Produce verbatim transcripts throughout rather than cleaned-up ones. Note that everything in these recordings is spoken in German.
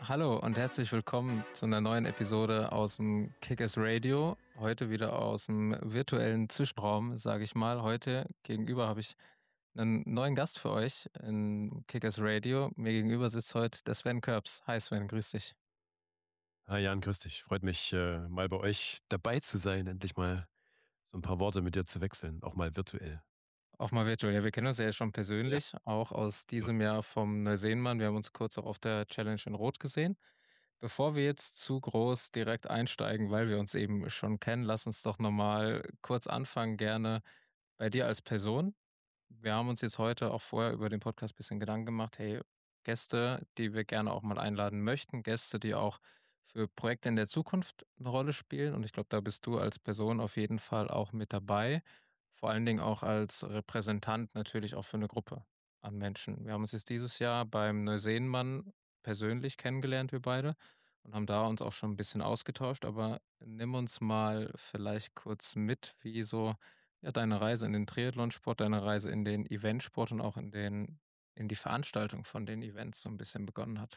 Hallo und herzlich willkommen zu einer neuen Episode aus dem Kickers Radio. Heute wieder aus dem virtuellen Zwischenraum, sage ich mal. Heute gegenüber habe ich einen neuen Gast für euch in Kickers Radio. Mir gegenüber sitzt heute der Sven Körbs. Hi Sven, grüß dich. Hi Jan, grüß dich. Freut mich, äh, mal bei euch dabei zu sein, endlich mal so ein paar Worte mit dir zu wechseln, auch mal virtuell. Auch mal virtuell. Ja, wir kennen uns ja jetzt schon Ja. persönlich, auch aus Ja. diesem Jahr vom Neuseenmann. Wir haben uns kurz auch auf der Challenge in Rot gesehen. Bevor wir jetzt zu groß direkt einsteigen, weil wir uns eben schon kennen, lass uns doch nochmal kurz anfangen, gerne bei dir als Person. Wir haben uns jetzt heute auch vorher über den Podcast ein bisschen Gedanken gemacht, hey, Gäste, die wir gerne auch mal einladen möchten, Gäste, die auch für Projekte in der Zukunft eine Rolle spielen. Und ich glaube, da bist du als Person auf jeden Fall auch mit dabei. Vor allen Dingen auch als Repräsentant natürlich auch für eine Gruppe an Menschen. Wir haben uns jetzt dieses Jahr beim Neuseenmann persönlich kennengelernt, wir beide, und haben da uns auch schon ein bisschen ausgetauscht. Aber nimm uns mal vielleicht kurz mit, wie so ja, deine Reise in den Triathlonsport, deine Reise in den Eventsport und auch in den, in die Veranstaltung von den Events so ein bisschen begonnen hat.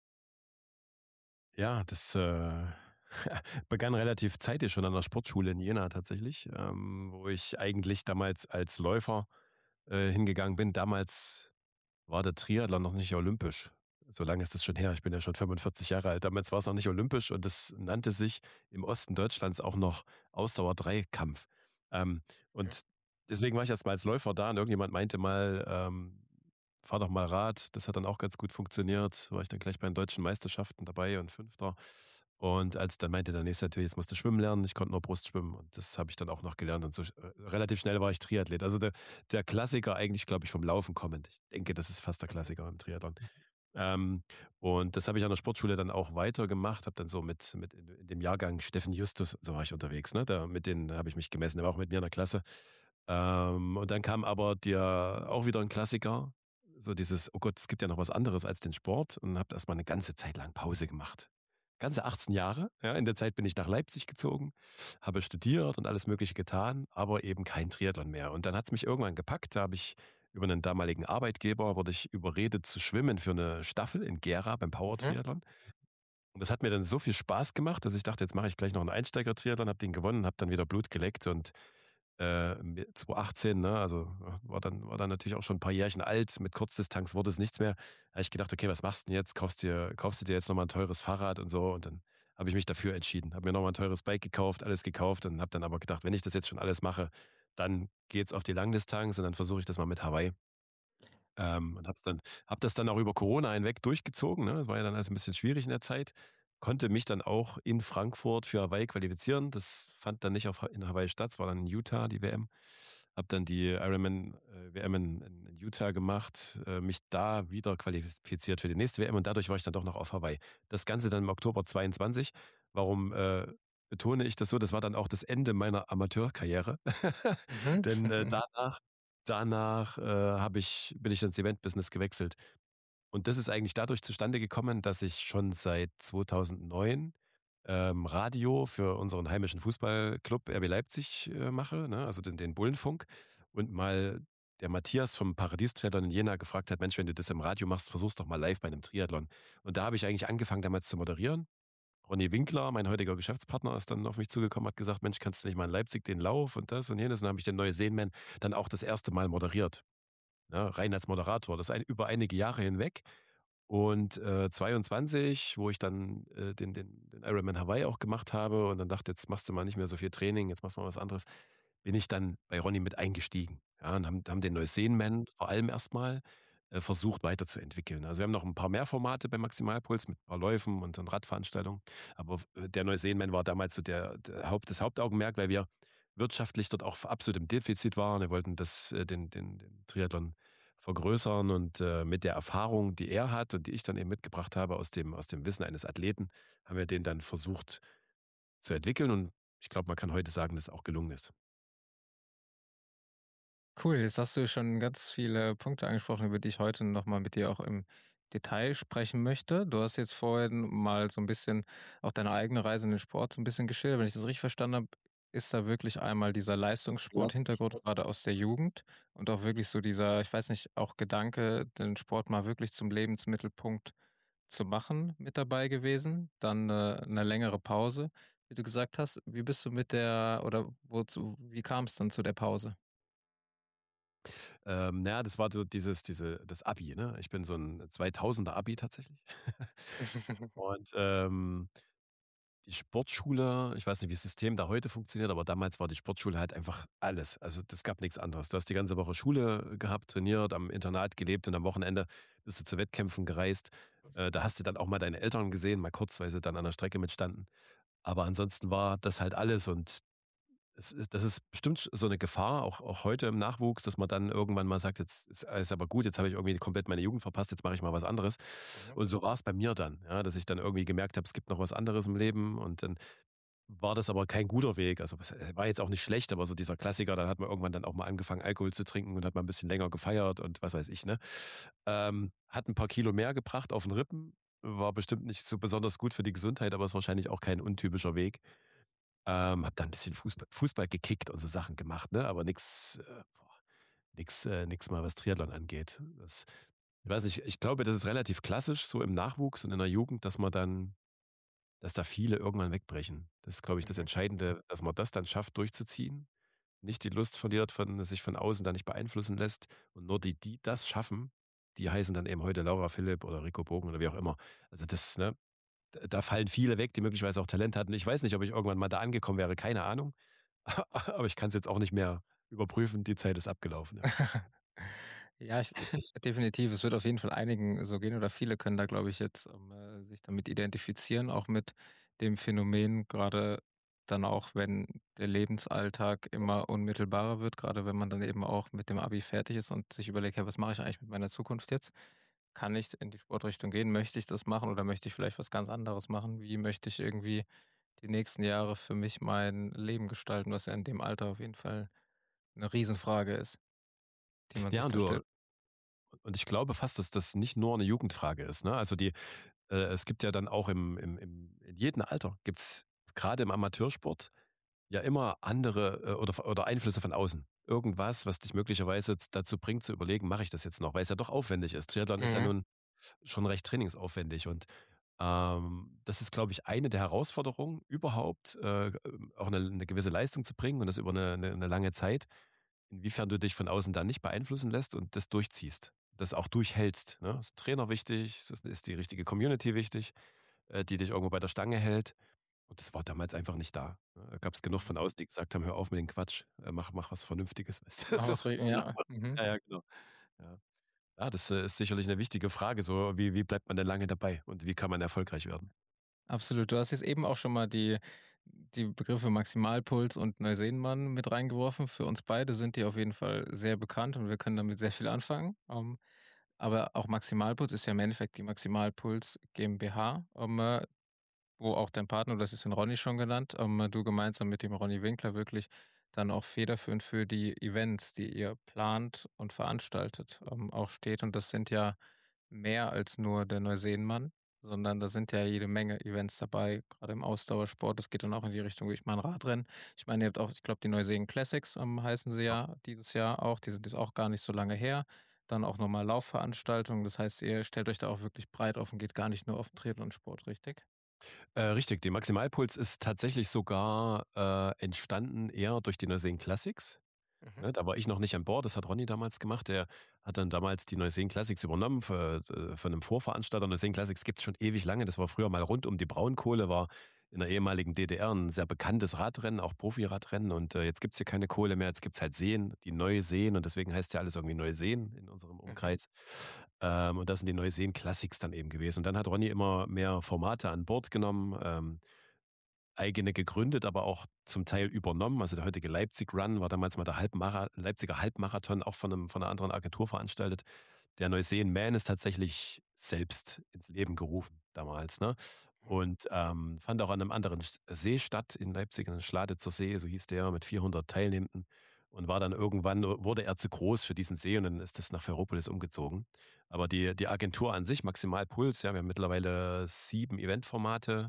Ja, das äh, begann relativ zeitig schon an der Sportschule in Jena tatsächlich, ähm, wo ich eigentlich damals als Läufer äh, hingegangen bin. Damals war der Triathlon noch nicht olympisch. So lange ist das schon her. Ich bin ja schon fünfundvierzig Jahre alt. Damals war es noch nicht olympisch und es nannte sich im Osten Deutschlands auch noch Ausdauer-Dreikampf. Ähm, Mhm. und deswegen war ich erst mal als Läufer da und irgendjemand meinte mal, ähm, fahr doch mal Rad. Das hat dann auch ganz gut funktioniert. War ich dann gleich bei den deutschen Meisterschaften dabei und Fünfter. Und als dann meinte der nächste natürlich, jetzt musst du schwimmen lernen. Ich konnte nur Brustschwimmen und das habe ich dann auch noch gelernt. Und so äh, relativ schnell war ich Triathlet. Also der, der Klassiker eigentlich, glaube ich, vom Laufen kommend. Ich denke, das ist fast der Klassiker im Triathlon. Ähm, und das habe ich an der Sportschule dann auch weitergemacht, habe dann so mit, mit in, in dem Jahrgang Steffen Justus, so war ich unterwegs, ne? Da, mit denen habe ich mich gemessen, der war auch mit mir in der Klasse. Ähm, und dann kam aber dir auch wieder ein Klassiker, so dieses, oh Gott, es gibt ja noch was anderes als den Sport und habe erstmal eine ganze Zeit lang Pause gemacht. Ganze achtzehn Jahre. Ja, in der Zeit bin ich nach Leipzig gezogen, habe studiert und alles Mögliche getan, aber eben kein Triathlon mehr. Und dann hat es mich irgendwann gepackt, da habe ich über einen damaligen Arbeitgeber, wurde ich überredet zu schwimmen für eine Staffel in Gera beim Mhm. Power-Triathlon. Und das hat mir dann so viel Spaß gemacht, dass ich dachte, jetzt mache ich gleich noch einen Einsteiger-Triathlon, habe den gewonnen, habe dann wieder Blut geleckt und äh, zwanzig achtzehn, ne, also war dann, war dann natürlich auch schon ein paar Jährchen alt, mit Kurzdistanz wurde es nichts mehr. Da habe ich gedacht, okay, was machst du denn jetzt? Kaufst dir, kaufst du dir jetzt nochmal ein teures Fahrrad und so und dann habe ich mich dafür entschieden, habe mir nochmal ein teures Bike gekauft, alles gekauft und habe dann aber gedacht, wenn ich das jetzt schon alles mache, dann geht's auf die Langdistanz und dann versuche ich das mal mit Hawaii. Ähm, und hab's dann, hab das dann auch über Corona hinweg durchgezogen. Ne? Das war ja dann alles ein bisschen schwierig in der Zeit. Konnte mich dann auch in Frankfurt für Hawaii qualifizieren. Das fand dann nicht auf, in Hawaii statt, es war dann in Utah die W M. Hab dann die Ironman äh, W M in, in Utah gemacht, äh, mich da wieder qualifiziert für die nächste W M und dadurch war ich dann doch noch auf Hawaii. Das Ganze dann im Oktober zweiundzwanzig. Warum äh, betone ich das so? Das war dann auch das Ende meiner Amateurkarriere. Mhm. Denn äh, danach Danach äh, habe ich, bin ich ins Eventbusiness gewechselt. Und das ist eigentlich dadurch zustande gekommen, dass ich schon seit zweitausendneun ähm, Radio für unseren heimischen Fußballclub R B Leipzig äh, mache, ne? Also den, den Bullenfunk. Und mal der Matthias vom Paradies-Triathlon in Jena gefragt hat, Mensch, wenn du das im Radio machst, versuch's doch mal live bei einem Triathlon. Und da habe ich eigentlich angefangen damals zu moderieren. Ronny Winkler, mein heutiger Geschäftspartner, ist dann auf mich zugekommen, hat gesagt, Mensch, kannst du nicht mal in Leipzig den Lauf und das und jenes? Und dann habe ich den Neue Seenman dann auch das erste Mal moderiert. Ne, rein als Moderator. Das ist ein, über einige Jahre hinweg. Und äh, zweiundzwanzig, wo ich dann äh, den, den, den Ironman Hawaii auch gemacht habe und dann dachte, jetzt machst du mal nicht mehr so viel Training, jetzt machst du mal was anderes, bin ich dann bei Ronny mit eingestiegen. Ja, und haben, haben den Neuseenman vor allem erstmal äh, versucht weiterzuentwickeln. Also wir haben noch ein paar mehr Formate bei Maximalpuls mit ein paar Läufen und, und Radveranstaltungen. Aber äh, der Neuseenman war damals so der, der Haupt, das Hauptaugenmerk, weil wir wirtschaftlich dort auch absolut im Defizit waren. Wir wollten das, äh, den, den, den Triathlon vergrößern und äh, mit der Erfahrung, die er hat und die ich dann eben mitgebracht habe aus dem, aus dem Wissen eines Athleten, haben wir den dann versucht zu entwickeln und ich glaube, man kann heute sagen, dass es auch gelungen ist. Cool, jetzt hast du schon ganz viele Punkte angesprochen, über die ich heute nochmal mit dir auch im Detail sprechen möchte. Du hast jetzt vorhin mal so ein bisschen auch deine eigene Reise in den Sport so ein bisschen geschildert. Wenn ich das richtig verstanden habe, ist da wirklich einmal dieser Leistungssport-Hintergrund gerade aus der Jugend und auch wirklich so dieser, ich weiß nicht, auch Gedanke, den Sport mal wirklich zum Lebensmittelpunkt zu machen mit dabei gewesen, dann 'ne 'ne längere Pause, wie du gesagt hast. Wie bist du mit der oder wozu wie kam's dann zu der Pause? Ähm, na ja, das war so dieses diese das Abi, ne? Ich bin so 'n zweitausender Abi tatsächlich. Und, ähm, die Sportschule ich weiß nicht, wie das System da heute funktioniert, aber damals war die Sportschule halt einfach alles. Also, das gab nix anderes. Du hast die ganze Woche Schule gehabt, trainiert, am Internat gelebt und am Wochenende bist du zu Wettkämpfen gereist. Äh, da hast du dann auch mal deine Eltern gesehen, mal kurz, weil sie dann an der Strecke mitstanden. Aber ansonsten war das halt alles und es ist das ist bestimmt so 'ne Gefahr, auch auch heute im Nachwuchs, dass man dann irgendwann mal sagt: „Jetzt ist alles aber gut, jetzt habe ich irgendwie komplett meine Jugend verpasst, jetzt mache ich mal was anderes.“ Mhm. Und so war's bei mir dann, ja, dass ich dann irgendwie gemerkt habe, es gibt noch was anderes im Leben und dann war das aber kein guter Weg. Also, was äh, war jetzt auch nicht schlecht, aber so dieser Klassiker, dann hat man irgendwann dann auch mal angefangen, Alkohol zu trinken und hat mal 'n bisschen länger gefeiert und was weiß ich, ne? Ähm, hat 'n paar Kilo mehr gebracht auf 'n Rippen, war bestimmt nicht so besonders gut für die Gesundheit, aber ist wahrscheinlich auch kein untypischer Weg. Ähm, habe dann 'n bisschen Fußball Fußball gekickt und so Sachen gemacht, ne, aber nix, äh, boah, nix äh, nix mal, was Triathlon angeht. Das ich weiß nicht, ich glaube, das ist relativ klassisch so im Nachwuchs und in der Jugend, dass man dann dass da viele irgendwann wegbrechen. Das ist, glaube ich, das Mhm. Entscheidende, dass man das dann schafft, durchzuziehen, nicht die Lust verliert von sich von außen da nicht beeinflussen lässt und nur die, die das schaffen, die heißen dann eben heute Laura Philipp oder Rico Bogen oder wie auch immer. Also, das ne, d da fallen viele weg, die möglicherweise auch Talent hatten. Ich weiß nicht, ob ich irgendwann mal da angekommen wäre, keine Ahnung. Aber ich kann's jetzt auch nicht mehr überprüfen. Die Zeit ist abgelaufen, ja. Ja, ich definitiv. Es wird auf jeden Fall einigen so gehen oder viele können da, glaube ich, jetzt, ähm, äh, sich damit identifizieren, auch mit dem Phänomen, grade dann auch, wenn der Lebensalltag immer unmittelbarer wird, grade wenn man dann eben auch mit dem Abi fertig ist und sich überlegt: „Ja, was mache ich eigentlich mit meiner Zukunft jetzt? Kann ich in die Sportrichtung gehen? Möchte ich das machen oder möchte ich vielleicht was ganz anderes machen? Wie möchte ich irgendwie die nächsten Jahre für mich mein Leben gestalten?“ Was ja in dem Alter auf jeden Fall 'ne Riesenfrage ist, die man Ja, sich und da du stellt. und ich glaube fast, dass das nicht nur 'ne Jugendfrage ist, ne? Also, die äh, es gibt ja dann auch im im im in jedem Alter gibt's grade im Amateursport ja immer andere, äh, oder v oder Einflüsse von außen. Irgendwas, was dich möglicherweise z dazu bringt zu überlegen: „Mache ich das jetzt noch?“ Weil's ja doch aufwendig ist. Triathlon ist ja Mhm. nun schon recht trainingsaufwendig und, ähm, das ist, glaube ich, eine der Herausforderungen überhaupt, äh, ähm, auch 'ne 'ne gewisse Leistung zu bringen und das über 'ne 'ne 'ne lange Zeit. Inwiefern du dich von außen da nicht beeinflussen lässt und das durchziehst, das auch durchhältst, ne? Ist 'n Trainer wichtig? Ist das ist die richtige Community wichtig, äh, die dich irgendwo bei der Stange hält? Und das war damals einfach nicht da, ne? Da gab's genug Mhm. von außen, die gesagt haben: „Hör auf mit dem Quatsch, äh, mach mach was Vernünftiges.“ Weißt du, Mach so was ri ja, mhm. ja, ja, genau. Ja. Ja, das, äh, ist sicherlich 'ne wichtige Frage so, wie wie bleibt man denn lange dabei und wie kann man erfolgreich werden? Absolut. Du hast jetzt eben auch schon mal die die Begriffe Maximalpuls und Neuseenmann mit reingeworfen. Für uns beide sind die auf jeden Fall sehr bekannt und wir können damit sehr viel anfangen. Ähm, aber auch Maximalpuls ist ja im Endeffekt die Maximalpuls GmbH, ähm, äh, wo auch dein Partner, du hast jetzt den Ronny schon genannt, ähm, du gemeinsam mit dem Ronny Winkler wirklich dann auch federführend für die Events, die ihr plant und veranstaltet, ähm, auch steht. Und das sind ja mehr als nur der Neuseenmann, sondern da sind ja jede Menge Events dabei, grade im Ausdauersport. Das geht dann auch in die Richtung, ich meine Radrennen. Ich meine, ihr habt auch ich glaube, die Neuseen Classics, ähm, heißen sie Ja. ja dieses Jahr auch. Die sind jetzt auch gar nicht so lange her. Dann auch noch mal Laufveranstaltungen. Das heißt, ihr stellt euch da auch wirklich breit auf und geht gar nicht nur auf 'n Triathlonsport, richtig? Äh, richtig, die Maximalpuls ist tatsächlich sogar, äh, entstanden eher durch die Neuseen Classics, Mhm. ne? Da war ich noch nicht an Bord, das hat Ronny damals gemacht. Der hat dann damals die Neuseen Classics übernommen v äh, von 'nem Vorveranstalter. Neuseen Classics gibt's schon ewig lange. Das war früher mal rund um die Braunkohle, war in der ehemaligen DDR 'n sehr bekanntes Radrennen, auch Profiradrennen und, äh, jetzt gibt's hier keine Kohle mehr, jetzt gibt's halt Seen, die Neuseen und deswegen heißt ja alles irgendwie Neuseen in unserem Mhm. Umkreis. Ähm, und das sind die Neuseen Classics dann eben gewesen. Und dann hat Ronny immer mehr Formate an Bord genommen, ähm, eigene gegründet, aber auch zum Teil übernommen. Also, der heutige Leipzig Run war damals mal der Halbmara Leipziger Halbmarathon, auch von 'nem von 'ner anderen Agentur veranstaltet. Der Neuseen Man ist tatsächlich selbst ins Leben gerufen damals, ne? Mhm. Und, ähm, fand auch an 'nem anderen sch See statt in Leipzig, an Schladitzer See, so hieß der, mit vierhundert Teilnehmenden und war dann irgendwann wurde er zu groß für diesen See und dann ist das nach Ferropolis umgezogen. Aber die die Agentur an sich, Maximalpuls, ja, wir haben mittlerweile sieben Eventformate,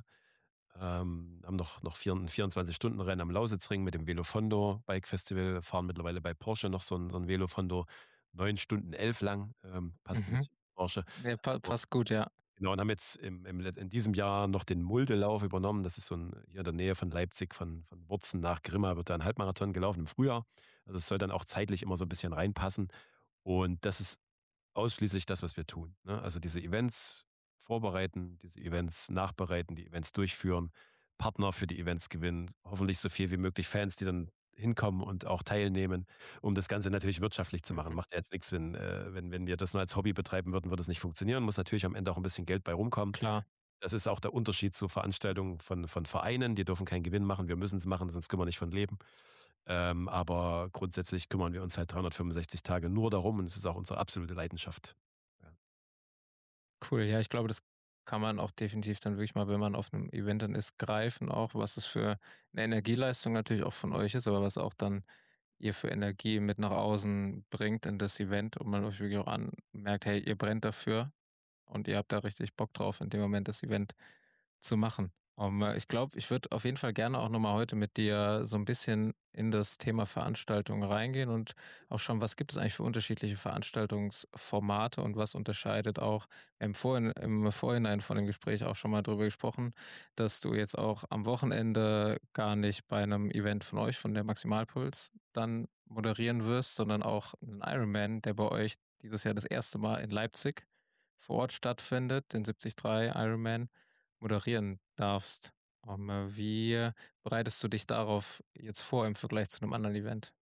ähm, haben noch noch vier 'n Vierundzwanzig-Stunden-Rennen am Lausitzring mit dem Velofondo Bike Festival, fahren mittlerweile bei Porsche noch so 'n so 'n Velofondo, neun Stunden elf lang, ähm, passt 'n Mhm. bisschen Porsche. Ja, pa Und passt gut, ja. Genau, und haben jetzt im im Let in diesem Jahr noch den Muldelauf übernommen. Das ist so 'n hier in der Nähe von Leipzig, von von Wurzen nach Grimma wird da 'n Halbmarathon gelaufen im Frühjahr. Also, es soll dann auch zeitlich immer so 'n bisschen reinpassen. Und das ist ausschließlich das, was wir tun, ne? Also, diese Events vorbereiten, diese Events nachbereiten, die Events durchführen, Partner für die Events gewinnen, hoffentlich so viel wie möglich Fans, die dann hinkommen und auch teilnehmen, um das Ganze natürlich wirtschaftlich zu machen. Mhm. Macht ja jetzt nix, wenn äh, wenn wenn wir das nur als Hobby betreiben würden, würde es nicht funktionieren. Muss natürlich am Ende auch 'n bisschen Geld bei rumkommen. Klar. Das ist auch der Unterschied zu Veranstaltungen von von Vereinen. Die dürfen keinen Gewinn machen. Wir müssen's machen, sonst können wir nicht von leben. Ähm, aber grundsätzlich kümmern wir uns halt dreihundertfünfundsechzig Tage nur darum und es ist auch unsere absolute Leidenschaft. Ja. Cool, ja, ich glaube, das kann man auch definitiv dann wirklich mal, wenn man auf 'nem Event dann ist, greifen auch, was es für 'ne Energieleistung natürlich auch von euch ist, aber was auch dann ihr für Energie mit nach außen bringt in das Event und man euch wirklich auch an merkt: „Hey, ihr brennt dafür und ihr habt da richtig Bock drauf, in dem Moment das Event zu machen.“ Ähm, äh, ich glaube, ich würde auf jeden Fall gerne auch noch mal heute mit dir so 'n bisschen in das Thema Veranstaltungen reingehen und auch schauen, was gibt es eigentlich für unterschiedliche Veranstaltungsformate und was unterscheidet auch im Vorhin im Vorhinein von dem Gespräch auch schon mal drüber gesprochen, dass du jetzt auch am Wochenende gar nicht bei 'nem Event von euch, von der Maximalpuls, dann moderieren wirst, sondern auch 'n Ironman, der bei euch dieses Jahr das erste Mal in Leipzig vor Ort stattfindet, den siebzig drei Ironman moderieren darfst. Ähm, äh, wie bereitest du dich darauf jetzt vor im Vergleich zu 'nem anderen Event?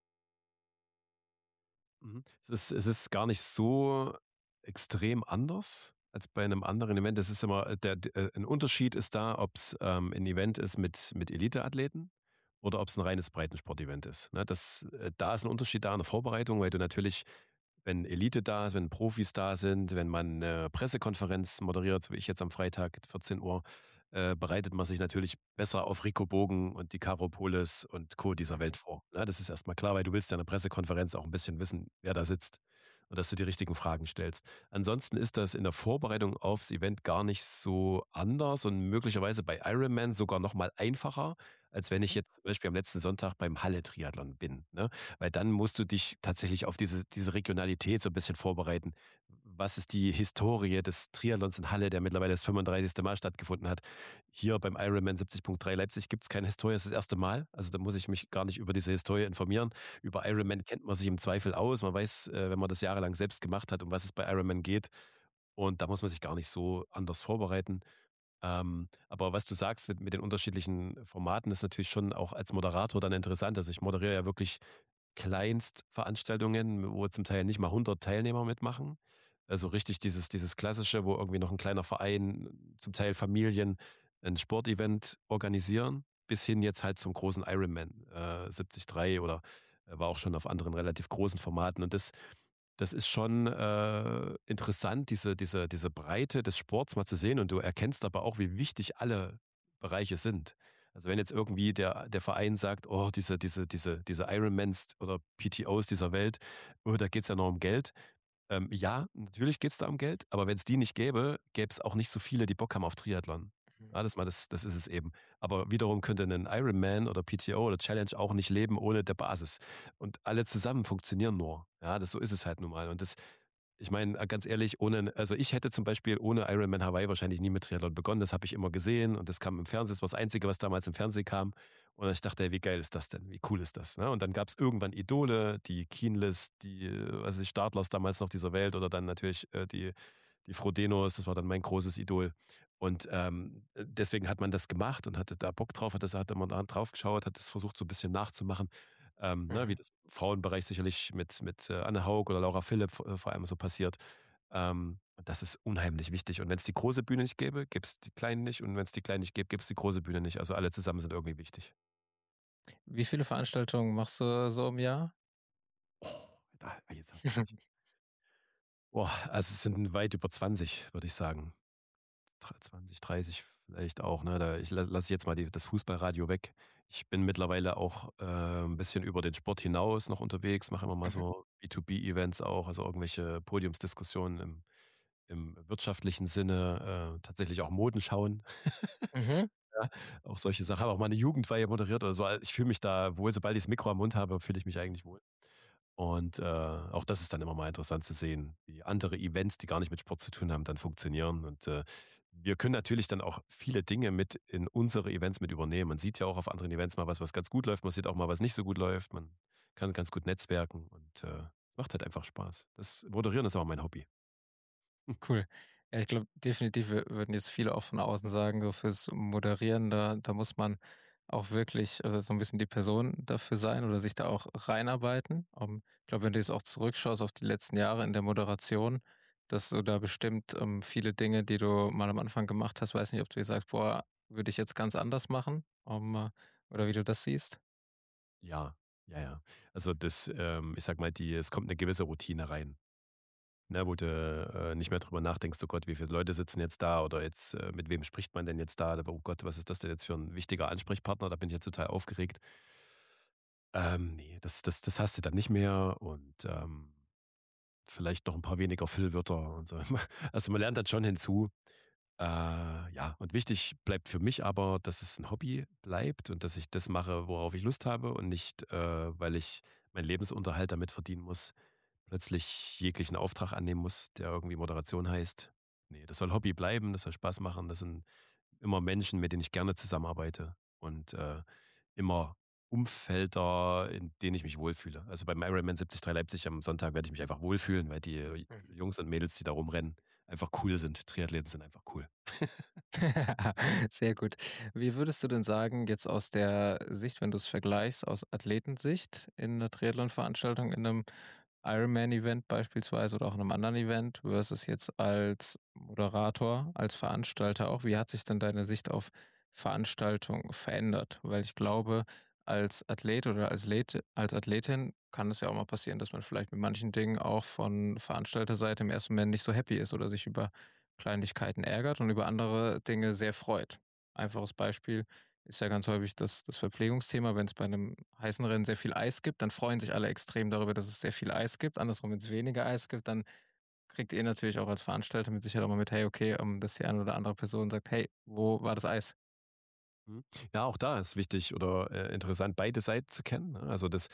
Mhm. Es ist es ist gar nicht so extrem anders als bei 'nem anderen Event. Das ist immer, äh, der d äh, 'n Unterschied ist da, ob's, ähm, 'n Event ist mit mit Eliteathleten oder ob's 'n reines Breitensport-Event ist, ne? Das äh, da ist 'n Unterschied da in der Vorbereitung, weil du natürlich, wenn Elite da ist, wenn Profis da sind, wenn man 'ne Pressekonferenz moderiert, so wie ich jetzt am Freitag vierzehn Uhr, äh, bereitet man sich natürlich besser auf Rico Bogen und die Caro Powles und Co. dieser Welt Mhm. vor, ne? Das ist erst mal klar, weil du willst ja in 'ner Pressekonferenz auch 'n bisschen wissen, wer da sitzt und dass du die richtigen Fragen stellst. Ansonsten ist das in der Vorbereitung aufs Event gar nicht so anders und möglicherweise bei Ironman sogar noch mal einfacher, als wenn ich Mhm. jetzt zum Beispiel am letzten Sonntag beim Halle-Triathlon bin, ne? Weil dann musst du dich tatsächlich auf diese diese Regionalität so 'n bisschen vorbereiten. Was ist die Historie des Triathlons in Halle, der mittlerweile das fünfunddreißigste Mal stattgefunden hat? Hier beim Ironman siebzig Punkt drei Leipzig gibt's keine Historie, das ist das erste Mal. Also, da muss ich mich gar nicht über diese Historie informieren. Über Ironman kennt man sich im Zweifel aus. Man weiß, äh, wenn man das jahrelang selbst gemacht hat, um was es bei Ironman geht. Und da muss man sich gar nicht so anders vorbereiten. Ähm, aber was du sagst mit mit den unterschiedlichen Formaten, ist natürlich schon auch als Moderator dann interessant. Also, ich moderiere ja wirklich Kleinstveranstaltungen, wo zum Teil nicht mal hundert Teilnehmer mitmachen. Also, richtig dieses dieses Klassische, wo irgendwie noch 'n kleiner Verein, zum Teil Familien 'n Sportevent organisieren, bis hin jetzt halt zum großen Ironman, äh, siebzig drei oder war auch schon auf anderen relativ großen Formaten. Und das das ist schon, äh, interessant, diese diese diese Breite des Sports mal zu sehen und du erkennst aber auch, wie wichtig alle Bereiche sind. Also, wenn jetzt irgendwie der der Verein sagt: „Oh, diese diese diese diese Ironmans oder PTOs dieser Welt, oh, da geht's ja nur um Geld.“ Ähm, ja, natürlich geht's da um Geld, aber wenn's die nicht gäbe, gäb's auch nicht so viele, die Bock haben auf Triathlon. Mhm. Ja, das mal das das ist es eben. Aber wiederum könnte 'nen Ironman oder PTO oder Challenge auch nicht leben ohne der Basis. Und alle zusammen funktionieren nur. Ja, das so ist es halt nun mal. Und das ich meine, äh, ganz ehrlich, ohne 'n also, ich hätte zum Beispiel ohne Ironman Hawaii wahrscheinlich nie mit Triathlon begonnen. Das habe ich immer gesehen und das kam im Fernsehen. Das war das Einzige, was damals im Fernsehen kam. Und ich dachte: „Ey, wie geil ist das denn? Wie cool ist das?“ Ne? Und dann gab's irgendwann Idole, die Kienles, die, äh, was weiß ich, Stadlers damals noch dieser Welt oder dann natürlich, äh, die die Frodenos, das war dann mein großes Idol. Und, ähm, äh, deswegen hat man das gemacht und hatte da Bock drauf, hat das hat da mal da drauf geschaut, hat das versucht, so 'n bisschen nachzumachen, ähm, ne, wie Mhm. das im Frauenbereich sicherlich mit mit, äh, Anne Haug oder Laura Philipp v äh, vor allem so passiert. Ähm, und das ist unheimlich wichtig. Und wenn's die große Bühne nicht gäbe, gäb's die kleinen nicht und wenn's die kleinen nicht gäbe, gäb's die große Bühne nicht. Also, alle zusammen sind irgendwie wichtig. Wie viele Veranstaltungen machst du so im Jahr? Oh, da jetzt hast du mich. Boah, also, es sind weit über zwanzig, würde ich sagen. Dr zwanzig, dreißig vielleicht auch, ne? Da ich la lasse jetzt mal die das Fußballradio weg. Ich bin mittlerweile auch, äh, 'n bisschen über den Sport hinaus noch unterwegs, mache immer mal Mhm. so B2B-Events auch, also, irgendwelche Podiumsdiskussionen im im wirtschaftlichen Sinne, äh, tatsächlich auch Modenschauen. Mhm. Ja, auch solche Sachen. Habe auch mal 'ne Jugendweihe moderiert oder so. Also, ich fühle mich da wohl, sobald ich das Mikro am Mund habe, fühle ich mich eigentlich wohl. Und, äh, auch das ist dann immer mal interessant zu sehen, wie andere Events, die gar nicht mit Sport zu tun haben, dann funktionieren. Und, äh, wir können natürlich dann auch viele Dinge mit in unsere Events mit übernehmen. Man sieht ja auch auf anderen Events mal was, was ganz gut läuft. Man sieht auch mal, was nicht so gut läuft. Man kann ganz gut netzwerken und, äh, es macht halt einfach Spaß. Das Moderieren ist auch mein Hobby. Cool. Ja, ich glaube, definitiv wür würden jetzt viele auch von außen sagen, so fürs Moderieren, da da muss man auch wirklich, äh, so ein bisschen die Person dafür sein oder sich da auch reinarbeiten. Ähm, ich glaube, wenn du jetzt auch zurückschaust auf die letzten Jahre in der Moderation, dass du da bestimmt, ähm, viele Dinge, die du mal am Anfang gemacht hast, weiß nicht, ob du dir sagst: „Boah, würde ich jetzt ganz anders machen“, ähm, äh, oder wie du das siehst? Ja, ja, ja. Also das, ähm, ich sage mal, die es kommt eine gewisse Routine rein. Ne, wo du, äh, nicht mehr drüber nachdenkst: „Oh Gott, wie viele Leute sitzen jetzt da?“ Oder jetzt, äh, „mit wem spricht man denn jetzt da?“ Oder „Oh Gott, was ist das denn jetzt für ein wichtiger Ansprechpartner? Da bin ich jetzt total aufgeregt.“ Ähm, ne, das das das hast du dann nicht mehr und, ähm, vielleicht noch ein paar weniger Füllwörter und so. Also, man lernt dann schon hinzu. Äh, ja, und wichtig bleibt für mich aber, dass es ein Hobby bleibt und dass ich das mache, worauf ich Lust habe und nicht, äh, weil ich meinen Lebensunterhalt damit verdienen muss, plötzlich jeglichen Auftrag annehmen muss, der irgendwie Moderation heißt. Ne, das soll Hobby bleiben, das soll Spaß machen. Das sind immer Menschen, mit denen ich gerne zusammenarbeite und, äh, immer Umfelder, in denen ich mich wohlfühle. Also, beim Ironman siebzig Komma drei Leipzig am Sonntag werde ich mich einfach wohlfühlen, weil die Mhm. Jungs und Mädels, die da rumrennen, einfach cool sind. Triathleten sind einfach cool. Sehr gut. Wie würdest du denn sagen, jetzt aus der Sicht, wenn du es vergleichst, aus Athletensicht in 'ner Triathlon-Veranstaltung, in 'nem Ironman-Event beispielsweise oder auch in 'nem anderen Event versus jetzt als Moderator, als Veranstalter auch, wie hat sich denn deine Sicht auf Veranstaltung verändert? Weil ich glaube, als Athlet oder als Leth als Athletin kann es ja auch mal passieren, dass man vielleicht mit manchen Dingen auch von Veranstalterseite im ersten Moment nicht so happy ist oder sich über Kleinigkeiten ärgert und über andere Dinge sehr freut. Einfaches Beispiel ist ja ganz häufig das das Verpflegungsthema. Wenn es bei einem heißen Rennen sehr viel Eis gibt, dann freuen sich alle extrem darüber, dass es sehr viel Eis gibt. Andersrum, wenn es weniger Eis gibt, dann kriegt ihr natürlich auch als Veranstalter mit Sicherheit auch mal mit: „Hey, okay“, ähm, dass die eine oder andere Person sagt: „Hey, wo war das Eis?“ Mhm. Ja, auch da ist wichtig oder, äh, interessant, beide Seiten zu kennen, ne? Also, das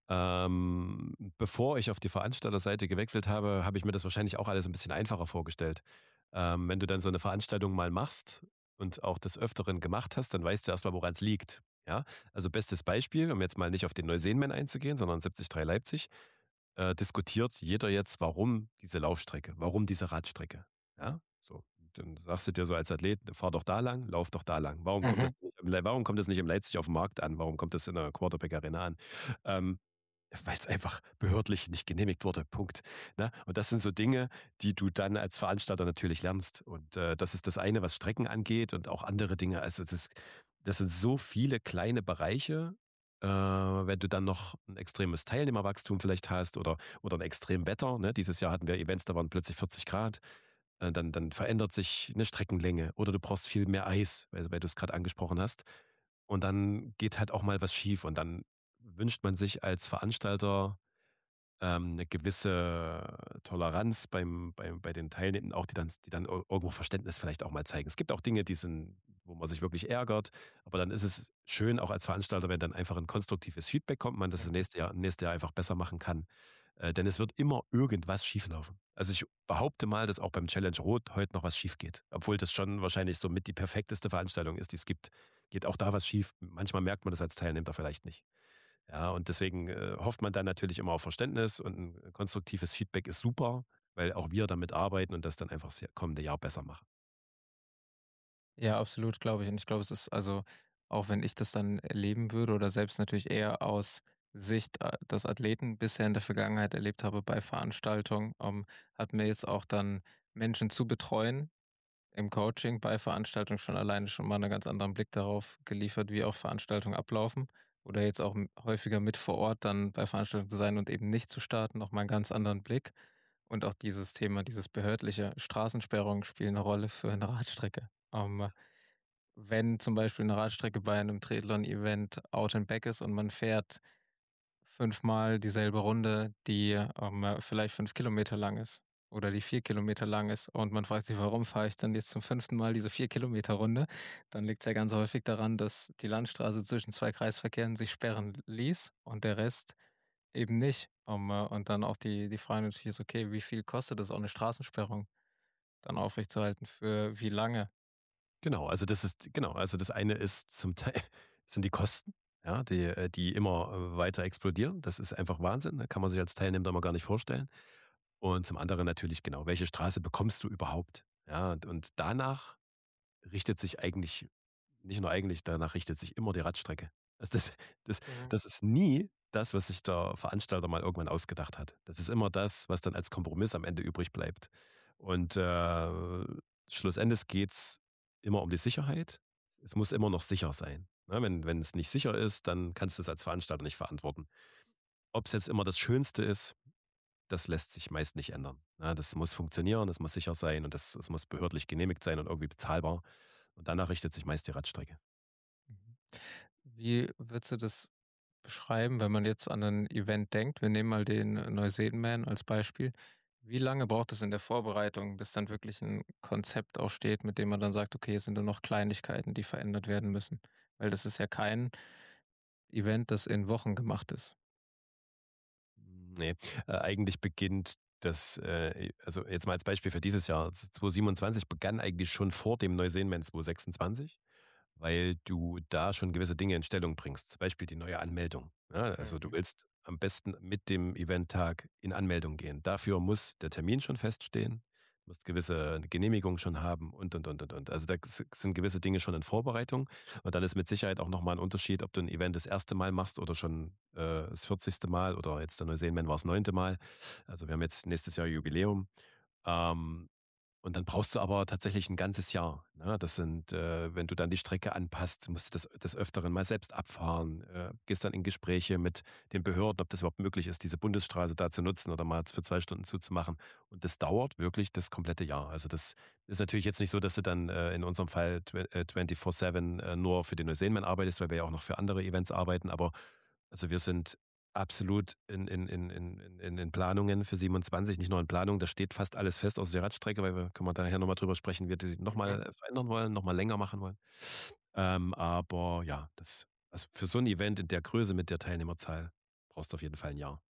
ähm, bevor ich auf die Veranstalterseite gewechselt habe, habe ich mir das wahrscheinlich auch alles ein bisschen einfacher vorgestellt. Ähm, wenn du dann so eine Veranstaltung mal machst und auch des Öfteren gemacht hast, dann weißt du erst mal, woran's liegt, ja? Also, bestes Beispiel, um jetzt mal nicht auf den Neuseenman einzugehen, sondern siebzig Komma drei Leipzig, äh, diskutiert jeder jetzt, warum diese Laufstrecke, warum diese Radstrecke, ja? So, dann sagst du dir so als Athlet: „Fahr doch da lang, lauf doch da lang.“ Warum kommt das Mhm. nicht im Lei warum kommt das nicht in Leipzig auf dem Markt an? Warum kommt das in der Quarterback Arena an? Ähm, Weil es einfach behördlich nicht genehmigt wurde, Punkt, ne? Und das sind so Dinge, die du dann als Veranstalter natürlich lernst. Und, äh, das ist das eine, was Strecken angeht und auch andere Dinge. Also, das das sind so viele kleine Bereiche, äh, wenn du dann noch ein extremes Teilnehmerwachstum vielleicht hast oder oder 'n extrem Wetter, ne? Dieses Jahr hatten wir Events, da waren plötzlich vierzig Grad. Äh, dann dann verändert sich eine Streckenlänge oder du brauchst viel mehr Eis, weil weil du es gerade angesprochen hast. Und dann geht halt auch mal was schief und dann wünscht man sich als Veranstalter, ähm, 'ne gewisse Toleranz beim beim bei den Teilnehmenden auch, die dann die dann ir irgendwo Verständnis vielleicht auch mal zeigen. Es gibt auch Dinge, die sind wo man sich wirklich ärgert, aber dann ist es schön auch als Veranstalter, wenn dann einfach 'n konstruktives Feedback kommt, man das das Mhm. nächste Jahr nächste Jahr einfach besser machen kann. Äh, denn es wird immer irgendwas schieflaufen. Also, ich behaupte mal, dass auch beim Challenge Rot heute noch was schiefgeht. Obwohl das schon wahrscheinlich so mit die perfekteste Veranstaltung ist, die es gibt, geht auch da was schief. Manchmal merkt man das als Teilnehmer vielleicht nicht. Ja, und deswegen, äh, hofft man dann natürlich immer auf Verständnis und 'n konstruktives Feedback ist super, weil auch wir damit arbeiten und das dann einfach das kommende Jahr besser machen. Ja, absolut, glaube ich. Und ich glaube, es ist also, auch wenn ich das dann erleben würde oder selbst natürlich eher aus Sicht, äh, des Athleten bisher in der Vergangenheit erlebt habe bei Veranstaltungen, ähm, hat mir jetzt auch dann Menschen zu betreuen im Coaching bei Veranstaltungen schon alleine schon mal 'nen ganz anderen Blick darauf geliefert, wie auch Veranstaltungen ablaufen oder jetzt auch m häufiger mit vor Ort dann bei Veranstaltungen zu sein und eben nicht zu starten, noch mal 'n ganz anderen Blick. Und auch dieses Thema, dieses behördliche Straßensperrungen spielen 'ne Rolle für 'ne Radstrecke. Ähm, wenn zum Beispiel 'ne Radstrecke bei 'nem Triathlon-Event out and back ist und man fährt fünfmal dieselbe Runde, die, ähm, vielleicht fünf Kilometer lang ist oder die vier Kilometer lang ist und man fragt sich: „Warum fahre ich dann jetzt zum fünften Mal diese vier Kilometer Runde?“ Dann liegt's ja ganz häufig daran, dass die Landstraße zwischen zwei Kreisverkehren sich sperren ließ und der Rest eben nicht. Um, äh, und dann auch die die Frage natürlich ist, okay, wie viel kostet es auch 'ne Straßensperrung dann aufrechtzuerhalten, für wie lange? Genau, also das ist genau, also das eine ist zum Teil sind die Kosten, ja, die äh, die immer, äh, weiter explodieren. Das ist einfach Wahnsinn, ne? Kann man sich als Teilnehmer immer gar nicht vorstellen. Und zum anderen natürlich genau, welche Straße bekommst du überhaupt? Ja, und und danach richtet sich eigentlich nicht nur eigentlich, danach richtet sich immer die Radstrecke. Also das das Mhm. das ist nie das, was sich der Veranstalter mal irgendwann ausgedacht hat. Das ist immer das, was dann als Kompromiss am Ende übrig bleibt. Und, äh, schlussendes geht's immer um die Sicherheit. Es muss immer noch sicher sein, ne? Wenn wenn es nicht sicher ist, dann kannst du es als Veranstalter nicht verantworten. Ob's jetzt immer das Schönste ist, das lässt sich meist nicht ändern, ne? Das muss funktionieren, das muss sicher sein und das es muss behördlich genehmigt sein und irgendwie bezahlbar. Und danach richtet sich meist die Radstrecke. Mhm. Wie würdest du das beschreiben, wenn man jetzt an 'nen Event denkt? Wir nehmen mal den Neuseen-Man als Beispiel. Wie lange braucht es in der Vorbereitung, bis dann wirklich 'n Konzept auch steht, mit dem man dann sagt: „Okay, es sind nur noch Kleinigkeiten, die verändert werden müssen?“ Weil das ist ja kein Event, das in Wochen gemacht ist. Ne, äh, eigentlich beginnt das, äh also jetzt mal als Beispiel für dieses Jahr, z zwanzig siebenundzwanzig begann eigentlich schon vor dem Neuseen-Man zwanzig sechsundzwanzig, weil du da schon gewisse Dinge in Stellung bringst, zum Beispiel die neue Anmeldung, ne? Also, du Mhm. willst am besten mit dem Eventtag in Anmeldung gehen. Dafür muss der Termin schon feststehen, du musst gewisse Genehmigungen schon haben und, und, und, und, und. Also, da s sind gewisse Dinge schon in Vorbereitung und dann ist mit Sicherheit auch noch mal 'n Unterschied, ob du 'n Event das erste Mal machst oder schon, äh, das vierzigste Mal oder jetzt der Neuseen-Man war's neunte Mal. Also, wir haben jetzt nächstes Jahr Jubiläum. Ähm, und dann brauchst du aber tatsächlich 'n ganzes Jahr, ne? Das sind äh, wenn du dann die Strecke anpasst, musst du das des Öfteren mal selbst abfahren, äh, gehst dann in Gespräche mit den Behörden, ob das überhaupt möglich ist, diese Bundesstraße da zu nutzen oder mal für zwei Stunden zuzumachen. Und das dauert wirklich das komplette Jahr. Also, das ist natürlich jetzt nicht so, dass du dann, äh, in unserem Fall twe äh, twenty four seven, äh, nur für den Neuseen-Man arbeitest, weil wir ja auch noch für andere Events arbeiten. Aber also, wir sind absolut in in in in in in den Planungen für siebenundzwanzig, nicht nur in Planung, da steht fast alles fest außer die Radstrecke, weil wir können wir nachher noch mal drüber sprechen, wir die noch Mhm. mal verändern wollen, noch mal länger machen wollen. Ähm, aber ja, das also, für so 'n Event in der Größe mit der Teilnehmerzahl brauchst du auf jeden Fall 'n Jahr.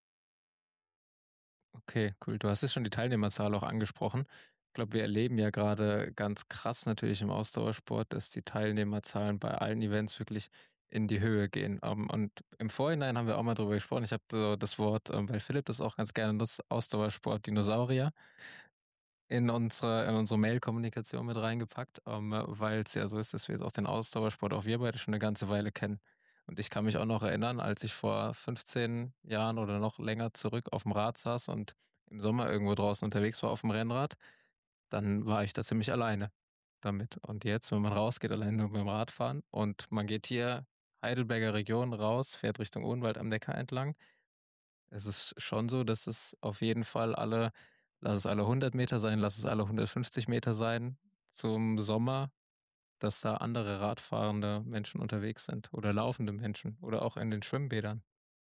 Okay, cool. Du hast ja schon die Teilnehmerzahl auch angesprochen. Ich glaube, wir erleben ja grade ganz krass natürlich im Ausdauersport, dass die Teilnehmerzahlen bei allen Events wirklich in die Höhe gehen. Ähm, und im Vorhinein haben wir auch mal drüber gesprochen. Ich habe so das Wort, ähm, weil Philipp das auch ganz gerne nutzt, Ausdauersport-Dinosaurier in unsere in unsere Mail-Kommunikation mit reingepackt, ähm, weil's ja so ist, dass wir jetzt auch den Ausdauersport auch wir beide schon 'ne ganze Weile kennen. Und ich kann mich auch noch erinnern, als ich vor fünfzehn Jahren oder noch länger zurück aufm Rad saß und im Sommer irgendwo draußen unterwegs war aufm Rennrad, dann war ich da ziemlich alleine damit. Und jetzt, wenn man rausgeht, allein nur mit'm Radfahren und man geht hier Heidelberger Region raus, fährt Richtung Odenwald am Neckar entlang. Es ist schon so, dass es auf jeden Fall alle lass es alle hundert Meter sein, lass es alle hundertfünfzig Meter sein zum Sommer, dass da andere radfahrende Menschen unterwegs sind oder laufende Menschen oder auch in den Schwimmbädern.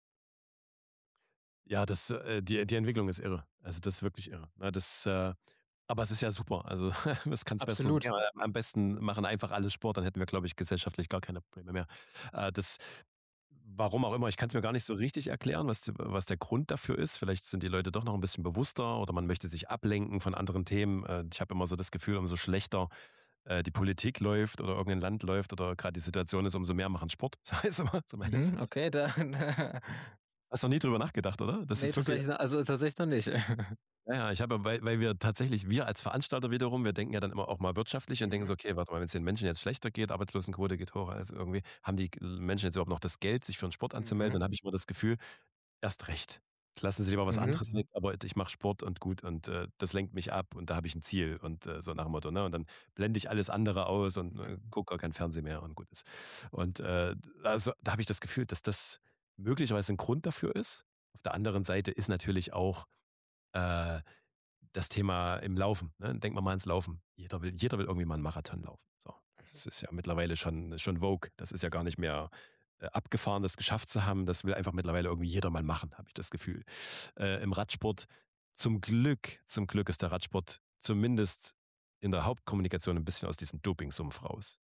Ja, das äh, die die Entwicklung ist irre. Also, das ist wirklich irre, ne? Das äh, aber es ist ja super. Also, was kann's Besseres Absolut. geben? Am besten machen einfach alle Sport, dann hätten wir, glaube ich, gesellschaftlich gar keine Probleme mehr. Äh, das warum auch immer, ich kann's mir gar nicht so richtig erklären, was d was der Grund dafür ist. Vielleicht sind die Leute doch noch 'n bisschen bewusster oder man möchte sich ablenken von anderen Themen. Äh, ich habe immer so das Gefühl, umso schlechter, äh, die Politik läuft oder irgend 'n Land läuft oder grad die Situation ist, umso mehr machen Sport. So ist immer so mein Mhm, okay, da Hast noch nie drüber nachgedacht, oder? Das Ne, ist wirklich tatsächlich also, tatsächlich noch nicht. Ja, ja, ich habe weil weil wir tatsächlich wir als Veranstalter wiederum, wir denken ja dann immer auch mal wirtschaftlich und denken Mhm. so: „Okay, warte mal, wenn's den Menschen jetzt schlechter geht, Arbeitslosenquote geht hoch, also irgendwie haben die Menschen jetzt überhaupt noch das Geld, sich für 'n Sport anzumelden?“ Mhm. Dann habe ich immer das Gefühl: „Erst recht. Lassen Sie lieber was Mhm. anderes weg, aber ich mache Sport und gut und, äh, das lenkt mich ab und da habe ich 'n Ziel“ und, äh, so nach dem Motto, ne? Und dann blende ich alles andere aus und, äh, Mhm. gucke gar kein Fernsehen mehr und gut ist. Und, äh, also, da habe ich das Gefühl, dass das möglicherweise 'n Grund dafür ist. Auf der anderen Seite ist natürlich auch, äh, das Thema im Laufen, ne? Denken wir mal ans Laufen. Jeder will jeder will irgendwie mal 'n Marathon laufen. So, Mhm. das ist ja mittlerweile schon schon vogue. Das ist ja gar nicht mehr, äh, abgefahren, das geschafft zu haben. Das will einfach mittlerweile irgendwie jeder mal machen, habe ich das Gefühl. Äh, im Radsport zum Glück zum Glück ist der Radsport zumindest in der Hauptkommunikation 'n bisschen aus diesem Dopingsumpf raus.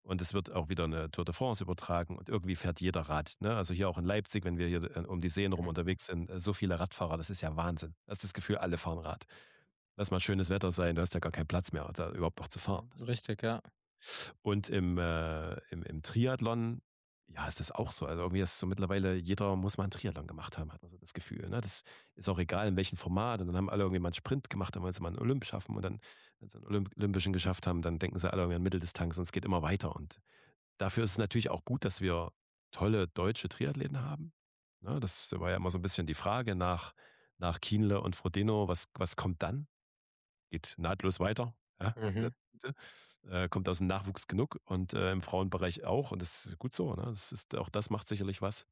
und es wird auch wieder eine Tour de France übertragen und irgendwie fährt jeder Rad, ne? Also, hier auch in Leipzig, wenn wir hier, äh, um die Seen rum Mhm. unterwegs sind, äh, so viele Radfahrer, das ist ja Wahnsinn. Du hast das Gefühl, alle fahren Rad. Lass mal schönes Wetter sein, du hast ja gar keinen Platz mehr, da überhaupt noch zu fahren. Mhm. Das Richtig, ja. und im, äh, im im Triathlon, ja, ist das auch so. Also, irgendwie ist so mittlerweile jeder muss mal 'n Triathlon gemacht haben, hat man so das Gefühl, ne? Das ist auch egal, in welchem Format. Und dann haben alle irgendwie mal 'n Sprint gemacht, dann wollen sie mal 'n Olymp schaffen und dann, wenn sie 'n Olymp Olympischen geschafft haben, dann denken sie alle irgendwie an Mitteldistanz und es geht immer weiter. Und dafür ist es natürlich auch gut, dass wir tolle deutsche Triathleten haben, ne? Das war ja immer so 'n bisschen die Frage nach nach Kienle und Frodeno, was was kommt dann? Geht nahtlos weiter, ja, das ist ja Mhm. das Gute. Äh, kommt aus'm Nachwuchs genug und, äh, im Frauenbereich auch und das ist gut so, ne? Das ist auch das macht sicherlich was.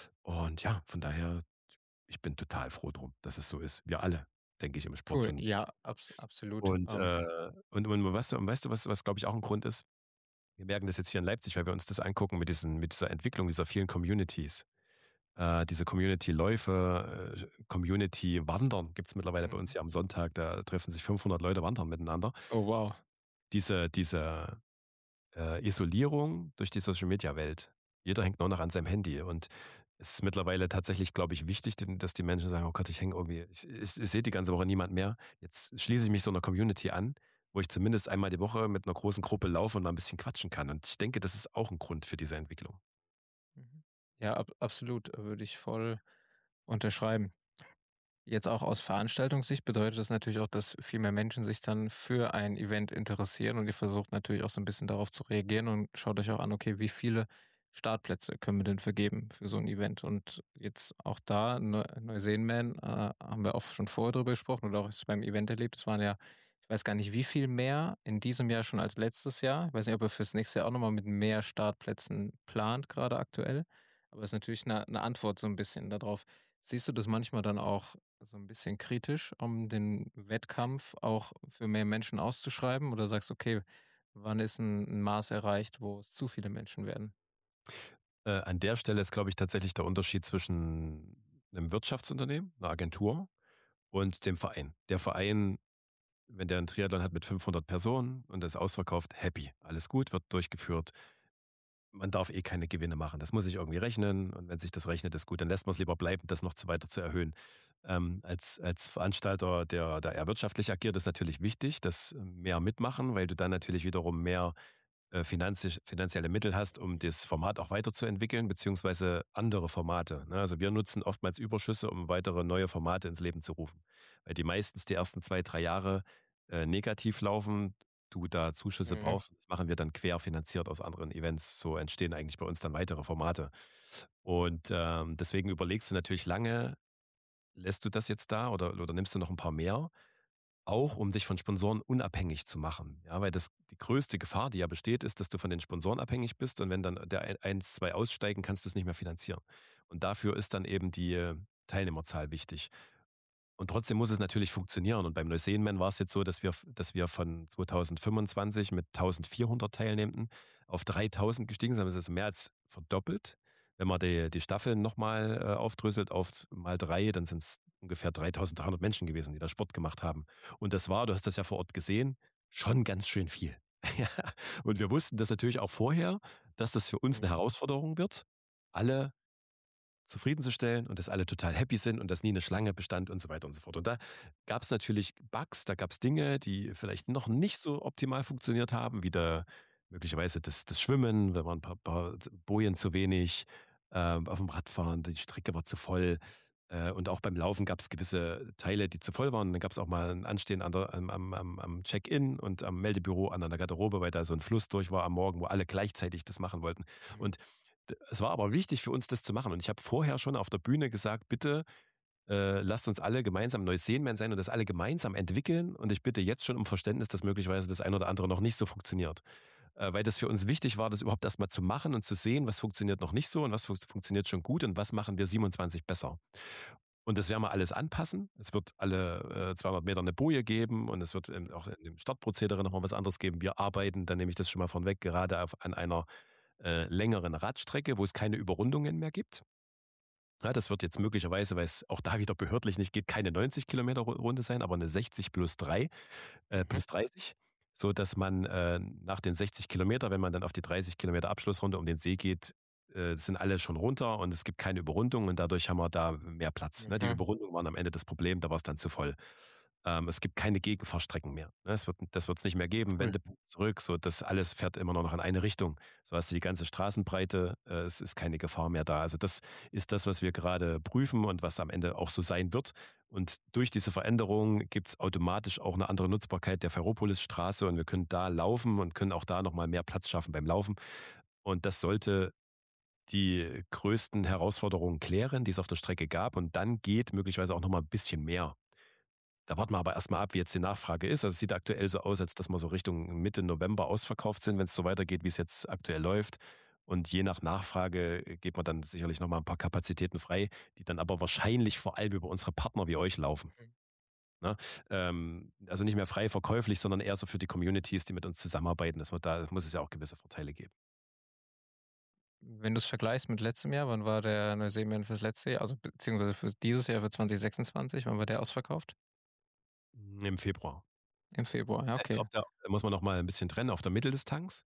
Und ja, von daher, ich bin total froh drum, dass es so ist. Wir alle, denke ich, im Sport Cool. sind. Ja, abs absolut. Und, Ähm, äh, und und weißt du und weißt du, was was, glaube ich, auch 'n Grund ist? Wir merken das jetzt hier in Leipzig, weil wir uns das angucken mit diesen mit dieser Entwicklung dieser vielen Communities. Äh, diese Community-Läufe, äh, Community-Wandern gibt's mittlerweile bei uns mhm. hier am Sonntag. Da treffen sich fünfhundert Leute wandern miteinander. Oh, wow. Diese diese, äh, Isolierung durch die Social-Media-Welt. Jeder hängt nur noch an seinem Handy und es ist mittlerweile tatsächlich, glaube ich, wichtig, denn dass die Menschen sagen: „Oh Gott, ich hänge irgendwie ich ich ich sehe die ganze Woche niemand mehr. Jetzt schließe ich mich so einer Community an, wo ich zumindest einmal die Woche mit einer großen Gruppe laufe und mal ein bisschen quatschen kann.“ Und ich denke, das ist auch ein Grund für diese Entwicklung. Mhm. Ja, ab absolut, äh, würde ich voll unterschreiben. Jetzt auch aus Veranstaltungssicht bedeutet das natürlich auch, dass viel mehr Menschen sich dann für ein Event interessieren und ihr versucht natürlich auch so ein bisschen darauf zu reagieren und schaut euch auch an, okay, wie viele Startplätze können wir denn vergeben für so ein Event? Und jetzt auch da, Neu Neuseenman, äh, haben wir auch schon vorher drüber gesprochen oder auch jetzt beim Event erlebt. Es waren ja, ich weiß gar nicht, wie viel mehr in diesem Jahr schon als letztes Jahr. Ich weiß nicht, ob ihr fürs nächste Jahr auch noch mal mit mehr Startplätzen plant, gerade aktuell, aber es ist natürlich eine 'ne Antwort so ein bisschen darauf. Siehst du das manchmal dann auch so ein bisschen kritisch, um den Wettkampf auch für mehr Menschen auszuschreiben? Oder sagst du: „Okay, wann ist 'n 'n Maß erreicht, wo es zu viele Menschen werden?“ Äh, an der Stelle ist, glaube ich, tatsächlich der Unterschied zwischen einem Wirtschaftsunternehmen, einer Agentur und dem Verein. Der Verein, wenn der 'n Triathlon hat mit fünfhundert Personen und ist ausverkauft, happy. Alles gut, wird durchgeführt. Man darf eh keine Gewinne machen. Das muss sich irgendwie rechnen und wenn sich das rechnet, ist gut. Dann lässt man es lieber bleiben, das noch zu weiter zu erhöhen. Ähm, als als Veranstalter, der da eher wirtschaftlich agiert, ist natürlich wichtig, dass mehr mitmachen, weil du dann natürlich wiederum mehr äh, finanzisch finanzielle Mittel hast, um das Format auch weiterzuentwickeln, beziehungsweise andere Formate, ne? Also, wir nutzen oftmals Überschüsse, um weitere neue Formate ins Leben zu rufen, weil die meistens die ersten zwei drei Jahre, äh, negativ laufen, du da Zuschüsse Mhm, brauchst. Das machen wir dann querfinanziert aus anderen Events. So entstehen eigentlich bei uns dann weitere Formate. Und, ähm, deswegen überlegst du natürlich lange, lässt du das jetzt da oder oder nimmst du noch ein paar mehr? Auch um dich von Sponsoren unabhängig zu machen. Ja, weil das die größte Gefahr, die ja besteht, ist, dass du von den Sponsoren abhängig bist und wenn dann der ein eins, zwei aussteigen, kannst du es nicht mehr finanzieren. Und dafür ist dann eben die, äh, Teilnehmerzahl wichtig. Und trotzdem muss es natürlich funktionieren. Und beim Neuseenman war es jetzt so, dass wir dass wir von zweitausendfünfundzwanzig mit eintausendvierhundert Teilnehmenden auf dreitausend gestiegen sind. Das ist mehr als verdoppelt. Wenn man die die Staffeln noch mal, äh, aufdröselt auf mal drei, dann sind es ungefähr dreitausenddreihundert Menschen gewesen, die da Sport gemacht haben. Und das war, du hast das ja vor Ort gesehen, schon ganz schön viel. Ja. Und wir wussten das natürlich auch vorher, dass das für uns eine mhm, Herausforderung wird, alle zufriedenzustellen und dass alle total happy sind und dass nie eine Schlange bestand und so weiter und so fort. Und da gab es natürlich Bugs, da gab es Dinge, die vielleicht noch nicht so optimal funktioniert haben, wie da möglicherweise das das Schwimmen, da waren ein paar paar Bojen zu wenig, ähm, auf dem Radfahren, die Strecke war zu voll, äh, und auch beim Laufen gab es gewisse Teile, die zu voll waren. Dann gab es auch mal ein Anstehen an der am am am am Check-in und am Meldebüro an einer Garderobe, weil da so ein Fluss durch war am Morgen, wo alle gleichzeitig das machen wollten. mhm, Und D es war aber wichtig für uns, das zu machen. Und ich habe vorher schon auf der Bühne gesagt: „Bitte, äh, lasst uns alle gemeinsam Neuseenman sein und das alle gemeinsam entwickeln. Und ich bitte jetzt schon um Verständnis, dass möglicherweise das eine oder andere noch nicht so funktioniert.“ Äh, weil das für uns wichtig war, das überhaupt erst mal zu machen und zu sehen, was funktioniert noch nicht so und was funkt funktioniert schon gut und was machen wir siebenundzwanzig besser. Und das werden wir alles anpassen. Es wird alle, äh, zweihundert Meter eine Boje geben und es wird, ähm, auch in dem Startprozedere noch mal was anderes geben. Wir arbeiten, dann nehme ich das schon mal vorneweg, gerade auf an einer, äh, längeren Radstrecke, wo es keine Überrundungen mehr gibt. Ja, das wird jetzt möglicherweise, weil es auch da wieder behördlich nicht geht, keine neunzig Kilometer Ru Runde sein, aber eine sechzig plus drei, äh, mhm. plus dreißig. so dass man äh, nach den sechzig Kilometer, wenn man dann auf die dreißig Kilometer Abschlussrunde um den See geht, äh, sind alle schon runter und es gibt keine Überrundung und dadurch haben wir da mehr Platz. Ne? Die Mhm. Überrundungen waren am Ende das Problem, da war es dann zu voll. Ähm, es gibt keine Gegenfahrstrecken mehr. Ne? Es wird, das wird es nicht mehr geben. Cool. Wendepunkt zurück, so das alles fährt immer nur noch in eine Richtung. So hast du die ganze Straßenbreite, äh, es ist keine Gefahr mehr da. Also das ist das, was wir gerade prüfen und was am Ende auch so sein wird. Und durch diese Veränderung gibt es automatisch auch eine andere Nutzbarkeit der Ferropolisstraße und wir können da laufen und können auch da nochmal mehr Platz schaffen beim Laufen. Und das sollte die größten Herausforderungen klären, die es auf der Strecke gab. Und dann geht möglicherweise auch nochmal ein bisschen mehr. Da warten wir aber erstmal ab, wie jetzt die Nachfrage ist. Also es sieht aktuell so aus, als dass wir so Richtung Mitte November ausverkauft sind, wenn es so weitergeht, wie es jetzt aktuell läuft. Und je nach Nachfrage geht man dann sicherlich nochmal ein paar Kapazitäten frei, die dann aber wahrscheinlich vor allem über unsere Partner wie euch laufen. Mhm. Ne? Ähm, also nicht mehr frei verkäuflich, sondern eher so für die Communities, die mit uns zusammenarbeiten. Das wird da muss es ja auch gewisse Vorteile geben. Wenn du es vergleichst mit letztem Jahr, wann war der Neuseeland fürs letzte Jahr, also beziehungsweise für dieses Jahr, für zwanzig sechsundzwanzig, wann war der ausverkauft? Im Februar. Im Februar, ja, Also okay. auf der, da muss man noch mal ein bisschen trennen auf der Mitteldistanz.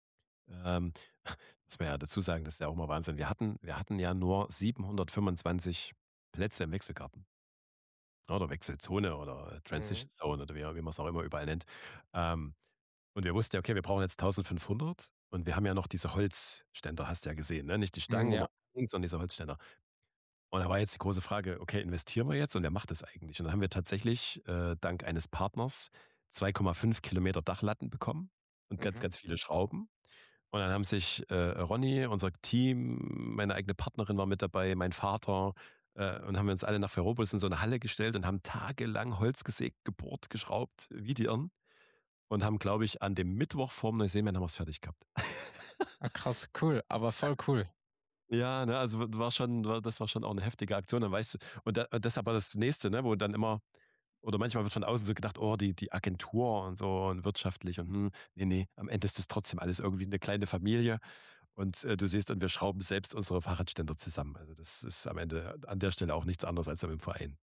Ähm, muss man ja dazu sagen, das ist ja auch mal Wahnsinn. Wir hatten, wir hatten ja nur siebenhundertfünfundzwanzig Plätze im Wechselgarten. Oder Wechselzone oder Mhm. Transition Zone oder wie, wie man es auch immer überall nennt. Ähm, und wir wussten ja, okay, wir brauchen jetzt eintausendfünfhundert und wir haben ja noch diese Holzständer, hast du ja gesehen, ne? Nicht die Hm, Stangen, wo man ja. hängt, sondern diese Holzständer. Und da war jetzt die große Frage, okay, investieren wir jetzt und wer macht das eigentlich? Und dann haben wir tatsächlich äh, dank eines Partners zwei Komma fünf Kilometer Dachlatten bekommen und ganz, Mhm. ganz viele Schrauben. Und dann haben sich äh, Ronny, unser Team, meine eigene Partnerin war mit dabei, mein Vater, äh, und haben wir uns alle nach Ferropolis in so eine Halle gestellt und haben tagelang Holz gesägt, gebohrt, geschraubt, wie die Irren. Und haben, glaube ich, an dem Mittwoch vorm Neuseeland haben wir es fertig gehabt. Ah, krass, cool, aber voll cool. Ja, ne, also war schon, war, das war schon auch eine heftige Aktion. Dann weißt du, und, da, und das ist aber das Nächste, ne, wo dann immer, oder manchmal wird von außen so gedacht, oh, die, die Agentur und so und wirtschaftlich und hm, nee, nee, am Ende ist das trotzdem alles irgendwie eine kleine Familie. Und äh, du siehst, und wir schrauben selbst unsere Fahrradständer zusammen. Also das ist am Ende an der Stelle auch nichts anderes als im Verein.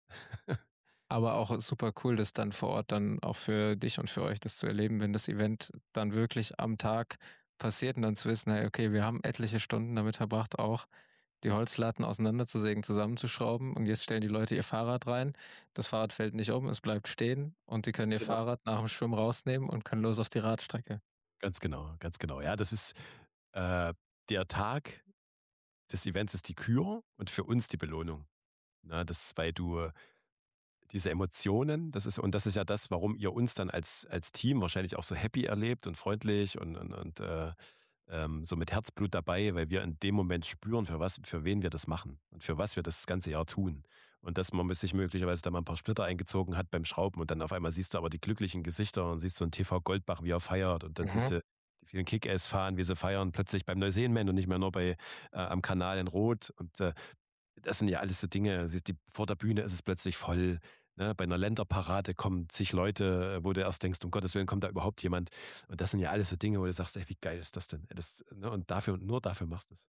Aber auch super cool, das dann vor Ort dann auch für dich und für euch das zu erleben, wenn das Event dann wirklich am Tag passiert und dann zu wissen, hey, okay, wir haben etliche Stunden damit verbracht, auch die Holzlatten auseinanderzusägen, zusammenzuschrauben und jetzt stellen die Leute ihr Fahrrad rein. Das Fahrrad fällt nicht um, es bleibt stehen und sie können ihr Genau. Fahrrad nach dem Schwimmen rausnehmen und können los auf die Radstrecke. Ganz genau, ganz genau. Ja, das ist äh, der Tag des Events ist die Kür und für uns die Belohnung. Na, das ist, weil du diese Emotionen, das ist, und das ist ja das, warum ihr uns dann als, als Team wahrscheinlich auch so happy erlebt und freundlich und, und, und äh, ähm, so mit Herzblut dabei, weil wir in dem Moment spüren, für was, für wen wir das machen und für was wir das ganze Jahr tun. Und dass man sich möglicherweise da mal ein paar Splitter eingezogen hat beim Schrauben und dann auf einmal siehst du aber die glücklichen Gesichter und siehst so einen T V Goldbach, wie er feiert und dann siehst Mhm. du die vielen Kick-Ass-Fahren, wie sie feiern, plötzlich beim Neuseenman und nicht mehr nur bei, äh, am Kanal in Rot und äh, das sind ja alles so Dinge. siehst Die, vor der Bühne ist es plötzlich voll. Ne? Bei einer Länderparade kommen zig Leute, wo du erst denkst, um Gottes Willen kommt da überhaupt jemand. Und das sind ja alles so Dinge, wo du sagst, ey, wie geil ist das denn? Das, ne? Und dafür, nur dafür machst du es.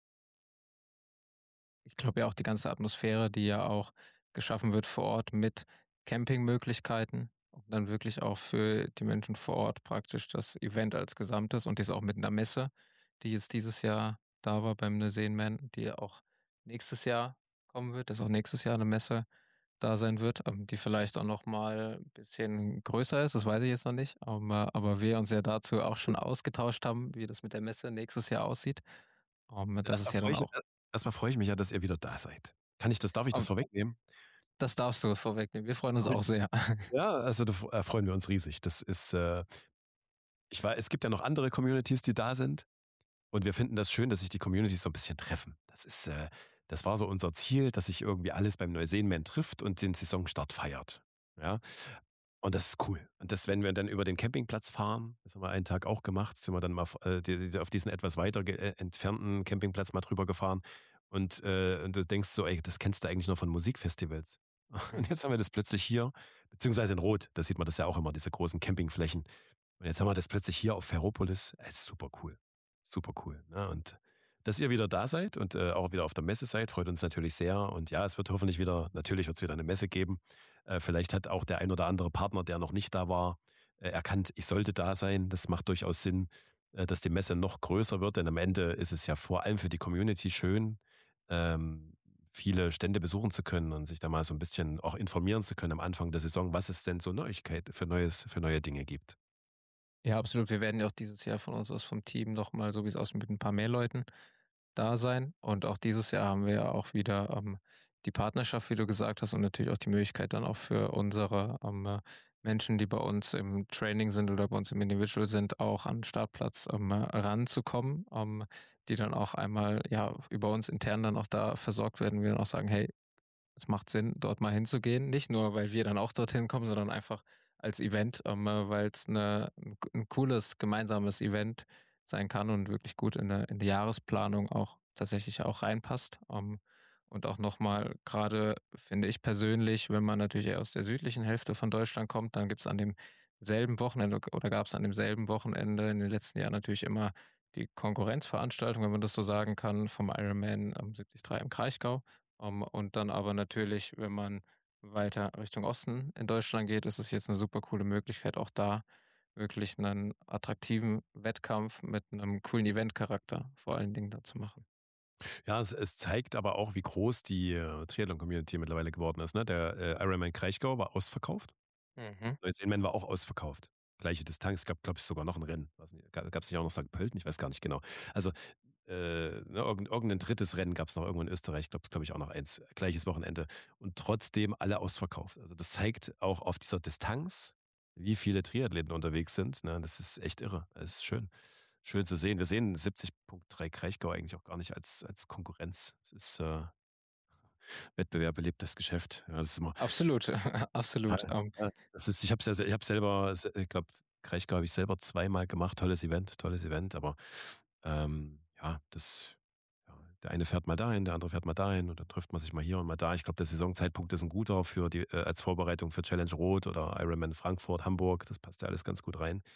Ich glaube ja auch die ganze Atmosphäre, die ja auch geschaffen wird vor Ort mit Campingmöglichkeiten und dann wirklich auch für die Menschen vor Ort praktisch das Event als Gesamtes und dies auch mit einer Messe, die jetzt dieses Jahr da war beim Neuseeland, die ja auch nächstes Jahr kommen wird, dass auch nächstes Jahr eine Messe da sein wird, ähm, die vielleicht auch noch mal 'n bisschen größer ist, das weiß ich jetzt noch nicht, aber aber wir uns ja dazu auch schon ausgetauscht haben, wie das mit der Messe nächstes Jahr aussieht. Ähm, das ist Erstmal ja freue dann ich, auch erstmal freue ich mich ja, dass ihr wieder da seid. Kann ich das, darf ich das ähm, vorwegnehmen? das darfst du vorwegnehmen. Wir freuen uns auch Richtig. sehr. Ja, also da f- äh, freuen wir uns riesig. Das ist, äh, ich weiß, es gibt ja noch andere Communities, die da sind. Und wir finden das schön, dass sich die Communities so ein bisschen treffen. Das ist, äh, das war so unser Ziel, dass sich irgendwie alles beim Neuseenman trifft und den Saisonstart feiert. Ja, und das ist cool. Und das, wenn wir dann über den Campingplatz fahren, das haben wir einen Tag auch gemacht, sind wir dann mal äh, die, die, auf diesen etwas weiter ge- äh, entfernten Campingplatz mal drüber gefahren. Und, äh, und du denkst so, ey, das kennst du eigentlich nur von Musikfestivals. Und jetzt haben wir das plötzlich hier, beziehungsweise in Rot, da sieht man das ja auch immer, diese großen Campingflächen. Und jetzt haben wir das plötzlich hier auf Ferropolis. Ey, ist super cool. Super cool. Ne? Und dass ihr wieder da seid und äh, auch wieder auf der Messe seid, freut uns natürlich sehr. Und ja, es wird hoffentlich wieder, natürlich wird es wieder eine Messe geben. Äh, vielleicht hat auch der ein oder andere Partner, der noch nicht da war, äh, erkannt, ich sollte da sein. Das macht durchaus Sinn, äh, dass die Messe noch größer wird, denn am Ende ist es ja vor allem für die Community schön, ähm, viele Stände besuchen zu können und sich da mal so ein bisschen auch informieren zu können am Anfang der Saison, was es denn so Neuigkeit für Neues für neue Dinge gibt. Ja, absolut. Wir werden ja auch dieses Jahr von uns aus vom Team noch mal, so wie es aussieht, mit ein paar mehr Leuten da sein. Und auch dieses Jahr haben wir ja auch wieder, ähm, die Partnerschaft, wie du gesagt hast, und natürlich auch die Möglichkeit dann auch für unsere, ähm, äh, Menschen, die bei uns im Training sind oder bei uns im Individual sind, auch an 'n Startplatz, ähm, äh, ranzukommen, ähm, die dann auch einmal, ja, über uns intern dann auch da versorgt werden. Wir dann auch sagen: „Hey, es macht Sinn, dort mal hinzugehen.“ Nicht nur, weil wir dann auch dorthin kommen, sondern einfach als Event, ähm, äh, weil's 'ne 'n c 'n cooles gemeinsames Event sein kann und wirklich gut in 'ne in die Jahresplanung auch tatsächlich auch reinpasst. Ähm, und auch noch mal grade finde ich persönlich, wenn man natürlich eher aus der südlichen Hälfte von Deutschland kommt, dann gibt's an demselben Wochenende oder gab's an demselben Wochenende in den letzten Jahren natürlich immer die Konkurrenzveranstaltung, wenn man das so sagen kann, vom Ironman, ähm, siebzig drei im Kraichgau. Ähm, und dann aber natürlich, wenn man weiter Richtung Osten in Deutschland geht, ist es jetzt 'ne super coole Möglichkeit, auch da wirklich 'nen attraktiven Wettkampf mit 'nem coolen Eventcharakter vor allen Dingen da zu machen. Ja, es es zeigt aber auch, wie groß die, äh, Triathlon-Community mittlerweile geworden ist, ne? Der, äh, Ironman Kraichgau war ausverkauft. Mhm. Neuseeland war auch ausverkauft. Gleiche Distanz, gab, glaube ich, sogar noch ein Rennen. Weiß nicht, ga gab's nicht auch noch Sankt Pölten? Ich weiß gar nicht genau. Also, äh, ne, irgend irgend 'nen drittes Rennen gab's noch irgendwo in Österreich, gab's, glaube ich, auch noch eins, gleiches Wochenende und trotzdem alle ausverkauft. Also, das zeigt auch auf dieser Distanz, wie viele Triathleten unterwegs sind, ne? Das ist echt irre. Das ist schön schön zu sehen. Wir sehen siebzig Punkt drei Kraichgau eigentlich auch gar nicht als als Konkurrenz. Es ist, äh Wettbewerb belebt das Geschäft. Ja, das ist immer Absolut, absolut. total, Ähm, ja. Das ist ich habe es ja ich habe selber se ich glaube, Kraichgau habe ich selber zweimal gemacht. Tolles Event tolles Event, aber, ähm, ja, das ja, der eine fährt mal dahin, der andere fährt mal dahin und dann trifft man sich mal hier und mal da. Ich glaube, der Saisonzeitpunkt ist 'n guter für die äh, als Vorbereitung für Challenge Rot oder Ironman Frankfurt, Hamburg. Das passt ja alles ganz gut rein,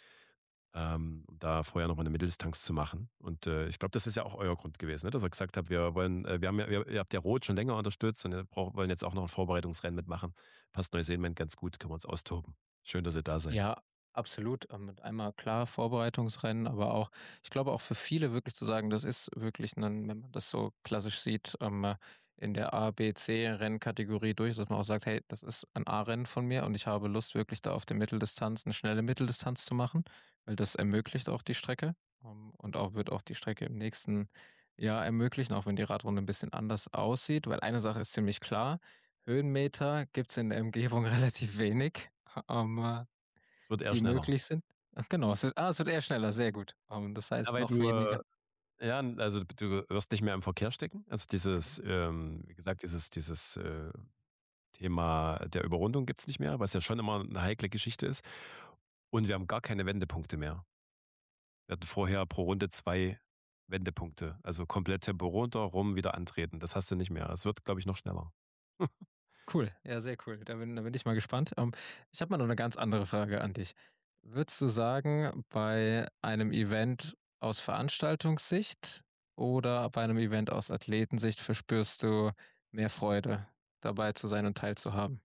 ähm, um da vorher noch mal 'ne Mitteldistanz zu machen. Und, äh, ich glaube, das ist ja auch euer Grund gewesen, ne, dass ihr gesagt habt: „Wir wollen äh, wir haben ja ihr ihr habt ja Rot schon länger unterstützt und ihr braucht wollen jetzt auch noch 'n Vorbereitungsrennen mitmachen. Passt Neuseeland ganz gut, können wir uns austoben.“ Schön, dass ihr da seid. Ja, absolut. Ähm, mit einmal klar Vorbereitungsrennen, aber auch ich glaube auch für viele wirklich zu sagen, das ist wirklich 'nen, wenn man das so klassisch sieht, ähm, in der A, B, C-Rennkategorie durch, dass man auch sagt: „Hey, das ist ein A-Rennen von mir und ich habe Lust, wirklich da auf der Mitteldistanz 'ne schnelle Mitteldistanz zu machen“, weil das ermöglicht auch die Strecke, ähm, und auch wird auch die Strecke im nächsten Jahr ermöglichen, auch wenn die Radrunde 'n bisschen anders aussieht. Weil eine Sache ist ziemlich klar: Höhenmeter gibt's in der Umgebung relativ wenig, ähm, äh, Es wird eher die schneller. möglich sind. Ach genau, es wird ah, es wird eher schneller, sehr gut. Ähm, das Ja, heißt weil noch du, äh weniger ja, also, du wirst nicht mehr im Verkehr stecken. Also, Mhm. dieses, ähm wie gesagt, dieses dieses, äh, Thema der Überrundung gibt's nicht mehr, was ja schon immer 'ne heikle Geschichte ist. Und wir haben gar keine Wendepunkte mehr. Wir hatten vorher pro Runde zwei Wendepunkte, also, komplett Tempo runter, rum, wieder antreten. Das hast du nicht mehr. Es wird, glaube ich, noch schneller. Cool, ja, sehr cool. Da bin da bin ich mal gespannt. Ähm, ich habe mal noch 'ne ganz andere Frage an dich. Würdest du sagen, bei einem Event aus Veranstaltungssicht oder bei 'nem Event aus Athletensicht verspürst du mehr Freude, dabei zu sein und teilzuhaben?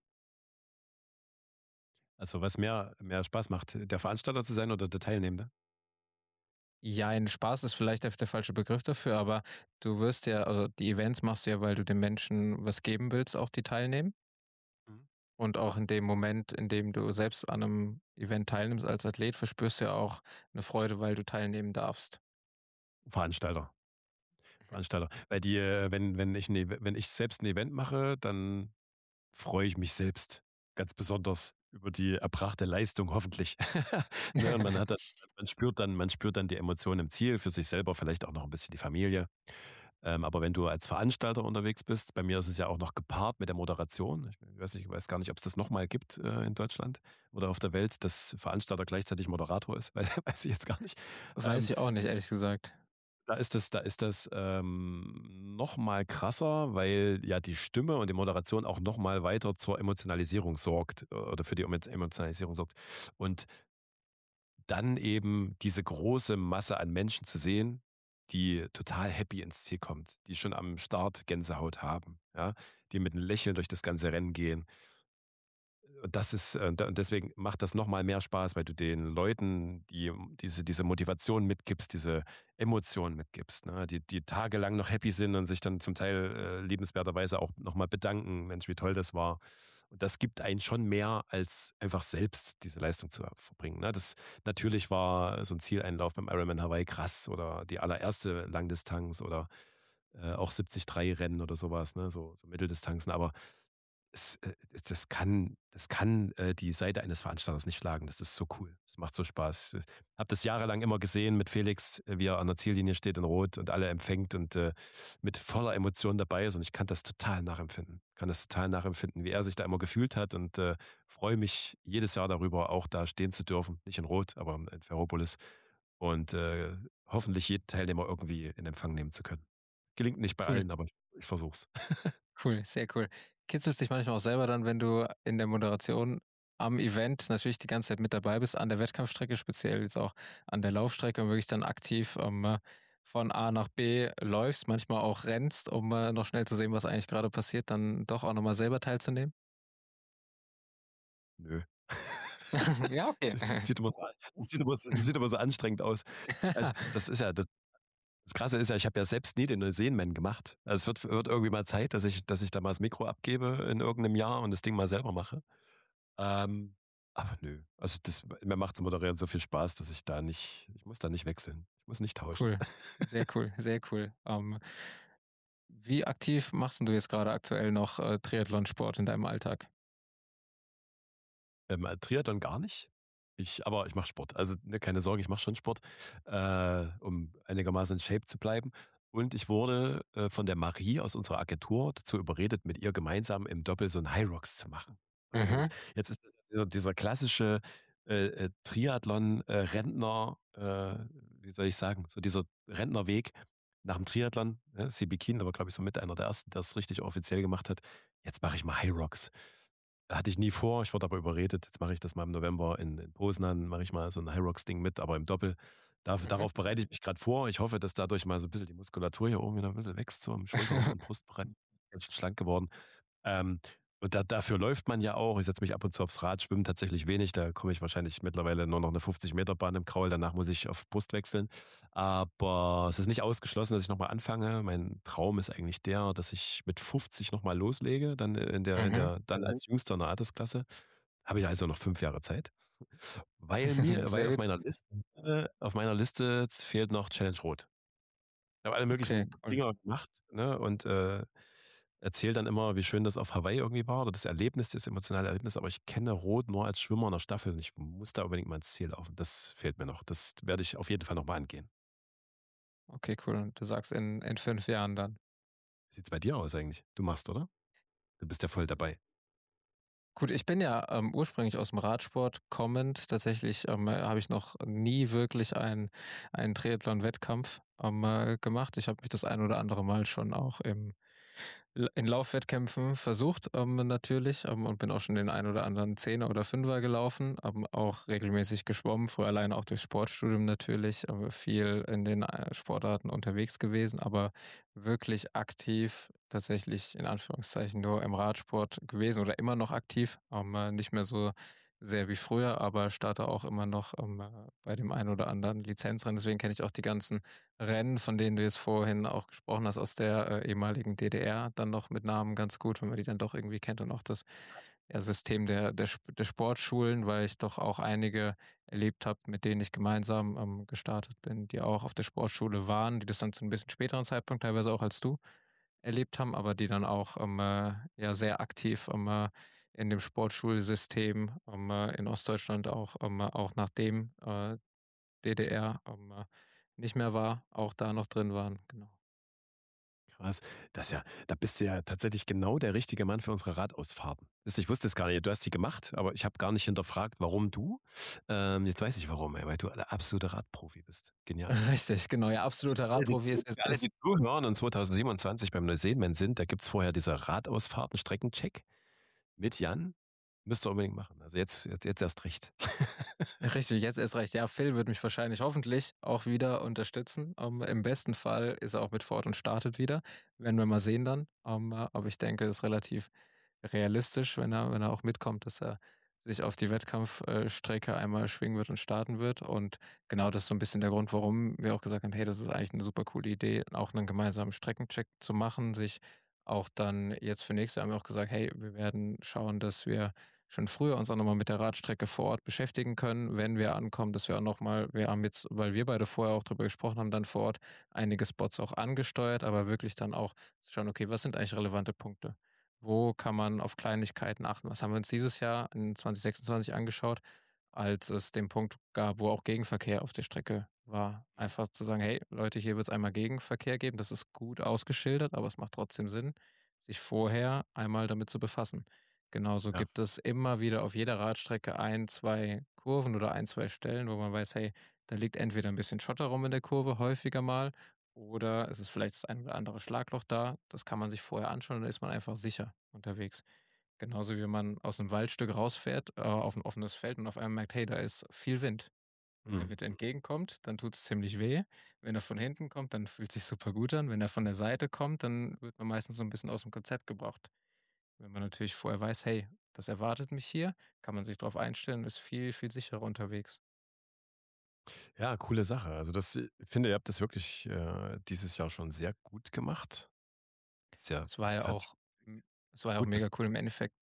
Also, was mehr mehr Spaß macht, der Veranstalter zu sein oder der Teilnehmende? Jein, Spaß ist vielleicht der der falsche Begriff dafür, aber du wirst ja also, die Events machst du ja, weil du den Menschen was geben willst, auch die teilnehmen. Mhm. Und auch in dem Moment, in dem du selbst an 'nem Event teilnimmst als Athlet, verspürst du ja auch 'ne Freude, weil du teilnehmen darfst. Veranstalter. Mhm. Veranstalter. Weil die, äh wenn wenn ich 'n Ev wenn ich selbst 'n Event mache, dann freue ich mich selbst ganz besonders über die erbrachte Leistung hoffentlich. Ne, und man hat dann man spürt dann man spürt dann die Emotionen im Ziel, für sich selber, vielleicht auch noch 'n bisschen die Familie. Ähm, aber wenn du als Veranstalter unterwegs bist bei mir ist es ja auch noch gepaart mit der Moderation. Ich weiß nicht ich weiß gar nicht, ob's das noch mal gibt, äh, in Deutschland oder auf der Welt, dass Veranstalter gleichzeitig Moderator ist, wei weiß ich jetzt gar nicht. Weiß Ähm ich auch nicht, ehrlich gesagt. da ist das da ist das, ähm, noch mal krasser, weil ja die Stimme und die Moderation auch noch mal weiter zur Emotionalisierung sorgt oder für die Emo Emotionalisierung sorgt. Und dann eben diese große Masse an Menschen zu sehen, die total happy ins Ziel kommt, die schon am Start Gänsehaut haben, ja, die mit 'nem Lächeln durch das ganze Rennen gehen. das ist, äh, da deswegen macht das noch mal mehr Spaß, weil du den Leuten die diese diese Motivation mitgibst, diese Emotionen mitgibst, ne? Die die tagelang noch happy sind und sich dann zum Teil, äh, liebenswerterweise auch noch mal bedanken: „Mensch, wie toll das war.“ Und das gibt einen schon mehr, als einfach selbst diese Leistung zu verbringen, ne? Das natürlich war so 'n Zieleinlauf beim Ironman Hawaii krass oder die allererste Langdistanz oder, äh, auch siebzig drei Rennen oder so was, ne, so so Mitteldistanzen, aber es, äh, das kann das kann, äh, die Seite eines Veranstalters nicht schlagen. Das ist so cool. Es macht so Spaß. Ich habe das jahrelang immer gesehen mit Felix, äh, wie er an der Ziellinie steht in Rot und alle empfängt und, äh, mit voller Emotion dabei ist und ich kann das total nachempfinden. Kann das total nachempfinden, wie er sich da immer gefühlt hat und, äh, freue mich jedes Jahr darüber, auch da stehen zu dürfen. Nicht in Rot, aber in Ferropolis und, äh, hoffentlich jeden Teilnehmer irgendwie in Empfang nehmen zu können. Gelingt nicht bei Cool. allen, aber ich versuche es. Cool, sehr cool. Kitzelst dich manchmal auch selber dann, wenn du in der Moderation am Event natürlich die ganze Zeit mit dabei bist, an der Wettkampfstrecke, speziell jetzt auch an der Laufstrecke und wirklich dann aktiv, ähm, äh, von A nach B läufst, manchmal auch rennst, um, äh, noch schnell zu sehen, was eigentlich gerade passiert, dann doch auch noch mal selber teilzunehmen? Nö. Ja, okay. Das sieht immer so das sieht immer so das sieht immer so anstrengend aus. Also, das ist ja das das Krasse ist ja, ich habe ja selbst nie den Neuseeland-Man gemacht. Also, es wird wird irgendwie mal Zeit, dass ich dass ich da mal das Mikro abgebe in irgendeinem Jahr und das Ding mal selber mache. Ähm, aber nö, also das mir macht's Moderieren so viel Spaß, dass ich da nicht ich muss da nicht wechseln. Ich muss nicht tauschen. Cool, sehr cool, sehr cool. Ähm, wie aktiv machst 'n du jetzt grade aktuell noch, äh, Triathlonsport in deinem Alltag? Ähm, Triathlon gar nicht. Ich aber ich mache Sport. Also, ne, keine Sorge, ich mache schon Sport, äh, um einigermaßen in Shape zu bleiben. Und ich wurde, äh, von der Marie aus unserer Agentur dazu überredet, mit ihr gemeinsam im Doppel so 'n Hyrox zu machen. Ja, und Mhm. jetzt jetzt ist dieser dieser klassische, äh, äh, Triathlon, äh, Rentner, äh, wie soll ich sagen, so dieser Rentnerweg nach dem Triathlon, ne? Sebi Kienle war, glaube ich, so mit einer der Ersten, der es richtig offiziell gemacht hat. Jetzt mache ich mal Hyrox. Hatte ich nie vor, ich wurde aber überredet. Jetzt mache ich das mal im November in in Poznan, mache ich mal so 'n Hyrox-Ding mit, aber im Doppel. Daf Mhm. darauf bereite ich mich grad vor. Ich hoffe, dass dadurch mal so 'n bisschen die Muskulatur hier oben wieder 'n bisschen wächst, so im Schulter und Brustbereich. Ganz schön schlank geworden. Ähm, und da dafür läuft man ja auch. Ich setze mich ab und zu aufs Rad, schwimme tatsächlich wenig. Da komme ich wahrscheinlich mittlerweile nur noch 'ne fünfzig Meter Bahn im Kraul. Danach muss ich auf Brust wechseln. Aber es ist nicht ausgeschlossen, dass ich noch mal anfange. Mein Traum ist eigentlich der, dass ich mit fünfzig noch mal loslege, dann in der in Mhm. der dann als Jüngster in der Altersklasse. Habe ich also noch fünf Jahre Zeit. Weil mir weil Sehr auf gut. meiner Liste auf meiner Liste fehlt noch Challenge Rot. Ich habe alle Okay, möglichen cool. Dinger gemacht, ne, und, äh, erzähle dann immer, wie schön das auf Hawaii irgendwie war oder das Erlebnis, das emotionale Erlebnis, aber ich kenne Rot nur als Schwimmer in 'ner Staffel und ich muss da unbedingt mal ins Ziel laufen. Das fehlt mir noch. Das werde ich auf jeden Fall noch mal angehen. Okay, cool. Und du sagst in in fünf Jahren dann? Wie sieht's bei dir aus eigentlich? Du machst, oder? Du bist ja voll dabei. Gut, ich bin ja, ähm, ursprünglich aus'm Radsport kommend. Tatsächlich, ähm, habe ich noch nie wirklich einen einen Triathlon-Wettkampf, ähm, äh, gemacht. Ich habe mich das ein oder andere Mal schon auch im L in Laufwettkämpfen versucht, ähm, natürlich, ähm, und bin auch schon den einen oder anderen Zehner oder Fünfer gelaufen, ähm, auch regelmäßig geschwommen, früher alleine auch durchs Sportstudium natürlich, aber viel in den, äh, Sportarten unterwegs gewesen, aber wirklich aktiv tatsächlich in Anführungszeichen nur im Radsport gewesen oder immer noch aktiv, ähm, äh, nicht mehr so sehr wie früher, aber starte auch immer noch, ähm, äh, bei dem einen oder anderen Lizenzrennen. Deswegen kenne ich auch die ganzen Rennen, von denen du jetzt vorhin auch gesprochen hast, aus der, äh, ehemaligen D D R dann noch mit Namen ganz gut, wenn man die dann doch irgendwie kennt und auch das, Krass. ja, System der der Sp der Sportschulen, weil ich doch auch einige erlebt habe, mit denen ich gemeinsam, ähm, gestartet bin, die auch auf der Sportschule waren, die das dann zu 'n bisschen späteren Zeitpunkt teilweise auch als du erlebt haben, aber die dann auch, ähm, äh, ja, sehr aktiv, ähm, äh, in dem Sportschulsystem, ähm, äh, in Ostdeutschland auch, ähm, auch nachdem, äh, D D R, ähm, äh, nicht mehr war, auch da noch drin waren, genau. Krass. Das ja da bist du ja tatsächlich genau der richtige Mann für unsere Radausfahrten. Wisst ihr, ich wusste es gar nicht. Du hast sie gemacht, aber ich habe gar nicht hinterfragt, warum du. Ähm, jetzt weiß ich warum, ey, weil du der absolute Radprofi bist. Genial. Richtig, genau, ja, absoluter Für alle, die Radprofi zu ist ist für alle, ist die zuhören und zweitausendsiebenundzwanzig beim Neuseeland sind, da gibt's vorher diese Radausfahrten, Streckencheck mit Jan. Müsst ihr unbedingt machen. Also jetzt jetzt jetzt erst recht. Richtig, jetzt erst recht. Ja, Phil wird mich wahrscheinlich hoffentlich auch wieder unterstützen. Ähm, im besten Fall ist er auch mit Fort und startet wieder. Werden wir mal sehen dann. Ähm, äh, aber ich denke, ist relativ realistisch, wenn er wenn er auch mitkommt, dass er sich auf die Wettkampfstrecke äh, Strecke einmal schwingen wird und starten wird. Und genau das ist so ein bisschen der Grund, warum wir auch gesagt haben: „Hey, das ist eigentlich eine super coole Idee, auch einen gemeinsamen Streckencheck zu machen“, sich auch dann jetzt für nächstes Jahr haben wir auch gesagt: „Hey, wir werden schauen, dass wir schon früher uns auch noch mal mit der Radstrecke vor Ort beschäftigen können, wenn wir ankommen, dass wir auch noch mal“, wir haben jetzt, weil wir beide vorher auch drüber gesprochen haben, dann vor Ort einige Spots auch angesteuert, aber wirklich dann auch zu schauen: „Okay, was sind eigentlich relevante Punkte? Wo kann man auf Kleinigkeiten achten?“ Was haben wir uns dieses Jahr in zwanzig sechsundzwanzig angeschaut, als es den Punkt gab, wo auch Gegenverkehr auf der Strecke war. Einfach zu sagen: „Hey Leute, hier wird es einmal Gegenverkehr geben.“ Das ist gut ausgeschildert, aber es macht trotzdem Sinn, sich vorher einmal damit zu befassen. Genauso Ja. gibt es immer wieder auf jeder Radstrecke ein, zwei Kurven oder ein, zwei Stellen, wo man weiß: „Hey, da liegt entweder ein bisschen Schotter rum in der Kurve häufiger mal oder es ist vielleicht das ein oder andere Schlagloch da.“ Das kann man sich vorher anschauen und dann ist man einfach sicher unterwegs. Genauso wie man aus 'nem Waldstück rausfährt, äh, auf 'n offenes Feld und auf einmal merkt: „Hey, da ist viel Wind.“ Wenn der Mhm. Wind entgegenkommt, dann tut's ziemlich weh. Wenn er von hinten kommt, dann fühlt's sich super gut an. Wenn er von der Seite kommt, dann wird man meistens so 'n bisschen aus'm Konzept gebracht. Wenn man natürlich vorher weiß: „Hey, das erwartet mich hier“, kann man sich drauf einstellen und ist viel, viel sicherer unterwegs. Ja, coole Sache. Also das äh, finde, ihr habt das wirklich, äh, dieses Jahr schon sehr gut gemacht. Sehr Es war ja das hat auch hm, es war ja auch gut bis mega cool im Endeffekt.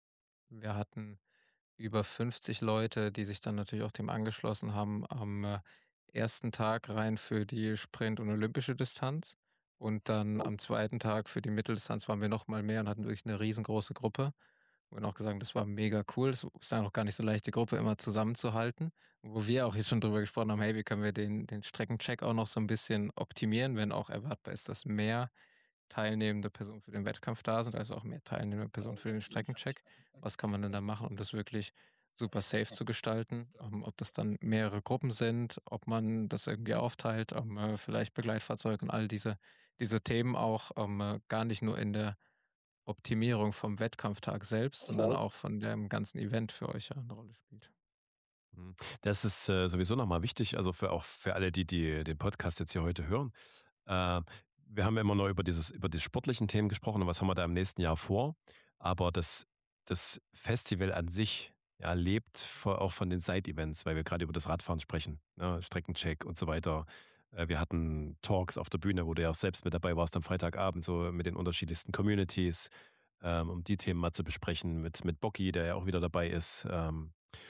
Wir hatten über fünfzig Leute, die sich dann natürlich auch dem angeschlossen haben am, äh, ersten Tag rein für die Sprint und olympische Distanz. Und dann am zweiten Tag für die Mitteldistanz waren wir noch mal mehr und hatten wirklich eine riesengroße Gruppe. Und auch gesagt, das war mega cool. Es ist dann auch gar nicht so leicht, die Gruppe immer zusammenzuhalten. Wo wir auch jetzt schon drüber gesprochen haben: „Hey, wie können wir den den Streckencheck auch noch so ein bisschen optimieren“, wenn auch erwartbar ist, dass mehr teilnehmende Personen für den Wettkampf da sind, also auch mehr teilnehmende Personen für den Streckencheck. Was kann man denn da machen, um das wirklich super safe zu gestalten? Ähm, ob das dann mehrere Gruppen sind, ob man das irgendwie aufteilt, ähm, äh, vielleicht Begleitfahrzeug und all diese diese Themen auch, ähm, äh, gar nicht nur in der Optimierung vom Wettkampftag selbst, sondern auch von dem ganzen Event für euch ja 'ne Rolle spielt. Mhm. Das ist, äh, sowieso noch mal wichtig, also für auch für alle, die die den Podcast jetzt hier heute hören. Äh, Wir haben ja immer nur über dieses über die sportlichen Themen gesprochen und was haben wir da im nächsten Jahr vor. Aber das das Festival an sich, ja, lebt vo auch von den Side-Events, weil wir gerade über das Radfahren sprechen, ne, Streckencheck und so weiter. Äh, wir hatten Talks auf der Bühne, wo du ja auch selbst mit dabei warst am Freitagabend, so mit den unterschiedlichsten Communities, ähm, um die Themen mal zu besprechen mit mit Bocky, der ja auch wieder dabei ist. Ähm,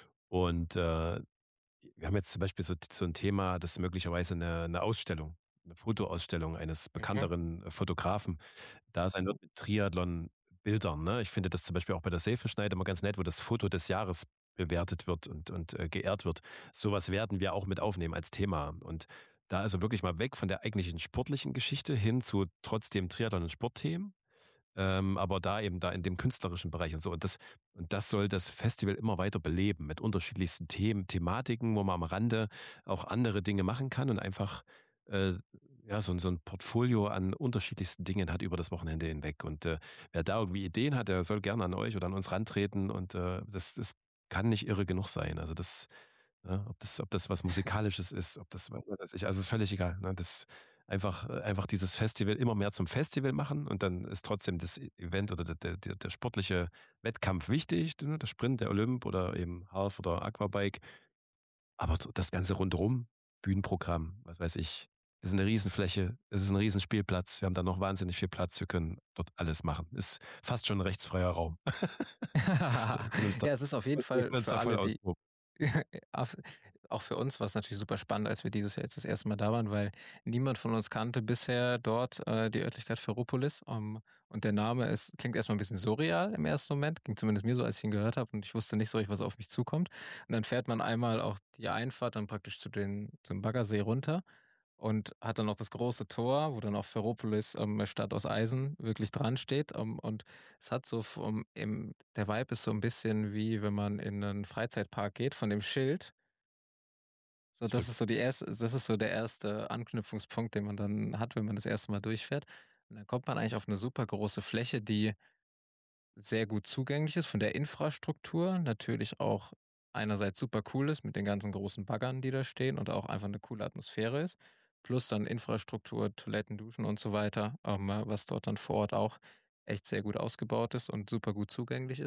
und, äh, wir haben jetzt zum Beispiel so so 'n Thema, das ist möglicherweise eine 'ne Ausstellung, eine Fotoausstellung eines Mhm, bekannteren äh, Fotografen da sein wird mit Triathlon-Bildern, ne? Ich finde das zum Beispiel auch bei der Seifenschneide immer ganz nett, wo das Foto des Jahres bewertet wird und und, äh, geehrt wird. Sowas werden wir auch mit aufnehmen als Thema. Und da also wirklich mal weg von der eigentlichen sportlichen Geschichte hin zu trotzdem Triathlon und Sportthemen, ähm, aber da eben da in dem künstlerischen Bereich und so. Und das und das soll das Festival immer weiter beleben mit unterschiedlichsten Themen, Thematiken, wo man am Rande auch andere Dinge machen kann und einfach, äh, ja, so 'n so 'n Portfolio an unterschiedlichsten Dingen hat über das Wochenende hinweg. Und, äh, wer da irgendwie Ideen hat, der soll gerne an euch oder an uns rantreten und, äh, das das kann nicht irre genug sein. Also, das ne, ob das ob das was Musikalisches ist, ob das was weiß ich, also, ist völlig egal, ne? Das einfach äh, einfach dieses Festival immer mehr zum Festival machen und dann ist trotzdem das E Event oder der der der der sportliche Wettkampf wichtig, ne, der Sprint, der Olymp oder eben Half oder Aquabike. Aber so das Ganze rundherum, Bühnenprogramm, was weiß ich, das ist 'ne Riesenfläche, es ist 'n Riesenspielplatz. Wir haben da noch wahnsinnig viel Platz. Wir können dort alles machen. Ist fast schon 'n rechtsfreier Raum. Wir können uns da Ja, es ist auf jeden wir Fall können uns für da voll alle, die austoben. auf auch für uns war's natürlich super spannend, als wir dieses Jahr jetzt das erste Mal da waren, weil niemand von uns kannte bisher dort, äh, die Örtlichkeit Ferropolis, ähm, und der Name ist klingt erst mal 'n bisschen surreal im ersten Moment, ging zumindest mir so, als ich ihn gehört habe und ich wusste nicht so richtig, was auf mich zukommt. Und dann fährt man einmal auch die Einfahrt dann praktisch zu den zum Baggersee runter und hat dann noch das große Tor, wo dann auch Ferropolis, ähm, Stadt aus Eisen wirklich dran steht, ähm, und es hat so vom im der Vibe ist so 'n bisschen wie wenn man in 'nen Freizeitpark geht von dem Schild. So, das Stimmt. ist so die erste das ist so der erste Anknüpfungspunkt, den man dann hat, wenn man das erste Mal durchfährt. Und dann kommt man eigentlich auf 'ne super große Fläche, die sehr gut zugänglich ist von der Infrastruktur, natürlich auch einerseits super cool ist mit den ganzen großen Baggern, die da stehen und auch einfach 'ne coole Atmosphäre ist. Plus dann Infrastruktur, Toiletten, Duschen und so weiter, ähm, was dort dann vor Ort auch echt sehr gut ausgebaut ist und super gut zugänglich ist.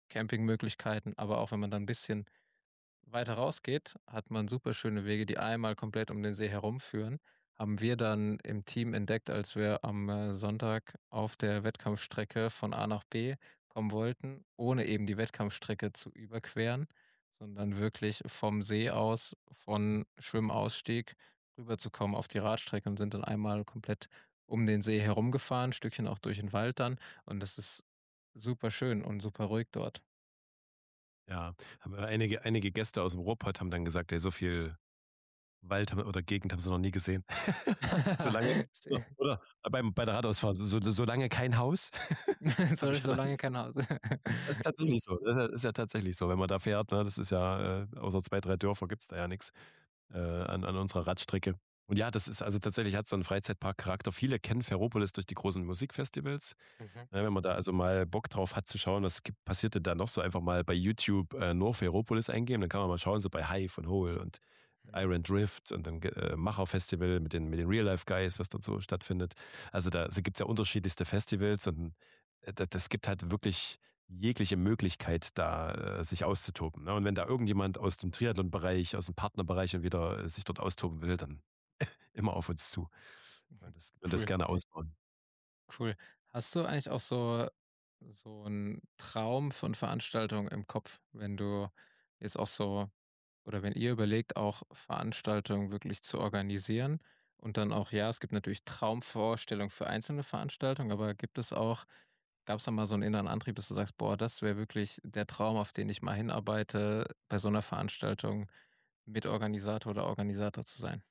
Campingmöglichkeiten, aber auch wenn man dann 'n bisschen weiter rausgeht, hat man super schöne Wege, die einmal komplett um den See herumführen. Haben wir dann im Team entdeckt, als wir am, äh, Sonntag auf der Wettkampfstrecke von A nach B kommen wollten, ohne eben die Wettkampfstrecke zu überqueren, sondern wirklich vom See aus, von Schwimmausstieg rüberzukommen auf die Radstrecke und sind dann einmal komplett um den See herumgefahren, Stückchen auch durch den Wald dann und das ist super schön und super ruhig dort. Ja, haben wir einige einige Gäste aus'm Ruhrpott haben dann gesagt: „Ey, so viel Wald haben oder Gegend haben sie noch nie gesehen.“ So lange oder Se oder beim bei der Radausfahrt, so so lange kein Haus, habe So ich ja so noch lange nicht kein gesehen. Haus. Das ist tatsächlich so. Äh, ist ja tatsächlich so, wenn man da fährt, ne? Das ist ja, äh außer zwei, drei Dörfer gibt's da ja nix, äh, an an unserer Radstrecke. Und ja, das ist also tatsächlich hat's so 'n Freizeitparkcharakter. Viele kennen Ferropolis durch die großen Musikfestivals. Mhm. Ne, wenn man da also mal Bock drauf hat zu schauen, was gibt passiert denn da noch so, einfach mal bei YouTube, äh, nur Ferropolis eingeben, dann kann man mal schauen, so bei Hive und Hole und Mhm. Iron Drift und dann g äh, Macher-Festival mit den mit den Real Life Guys, was dort so stattfindet. Also, da s gibt's ja unterschiedlichste Festivals und, äh, d das gibt halt wirklich jegliche Möglichkeit, da, äh, sich auszutoben, ne? Und wenn da irgendjemand aus dem Triathlon-Bereich, aus'm Partnerbereich und wieder sich dort austoben will, dann immer auf uns zu. Mhm. Und das und das Cool. gerne ausbauen. Cool. Hast du eigentlich auch so so 'n Traum von Veranstaltungen im Kopf, wenn du jetzt auch so oder wenn ihr überlegt, auch Veranstaltungen wirklich zu organisieren und dann auch ja, es gibt natürlich Traumvorstellungen für einzelne Veranstaltungen, aber gibt es auch gab's da mal so 'n inneren Antrieb, dass du sagst: „Boah, das wäre wirklich der Traum, auf den ich mal hinarbeite, bei so 'ner Veranstaltung Mitorganisator oder Organisator zu sein?“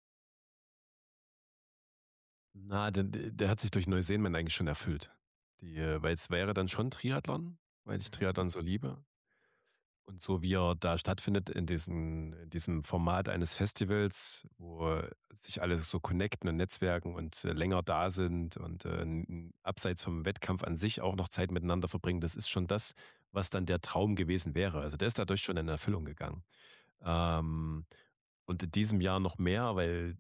Na, d d der hat sich durch Neuseenland eigentlich schon erfüllt. Die, äh weil es wäre dann schon Triathlon, weil ich Mhm. Triathlon so liebe. Und so wie er da stattfindet in diesen in diesem Format eines Festivals, wo sich alle so connecten und netzwerken und, äh, länger da sind und, äh, n n abseits vom Wettkampf an sich auch noch Zeit miteinander verbringen, das ist schon das, was dann der Traum gewesen wäre. Also, der ist dadurch schon in Erfüllung gegangen. Ähm, und in diesem Jahr noch mehr, weil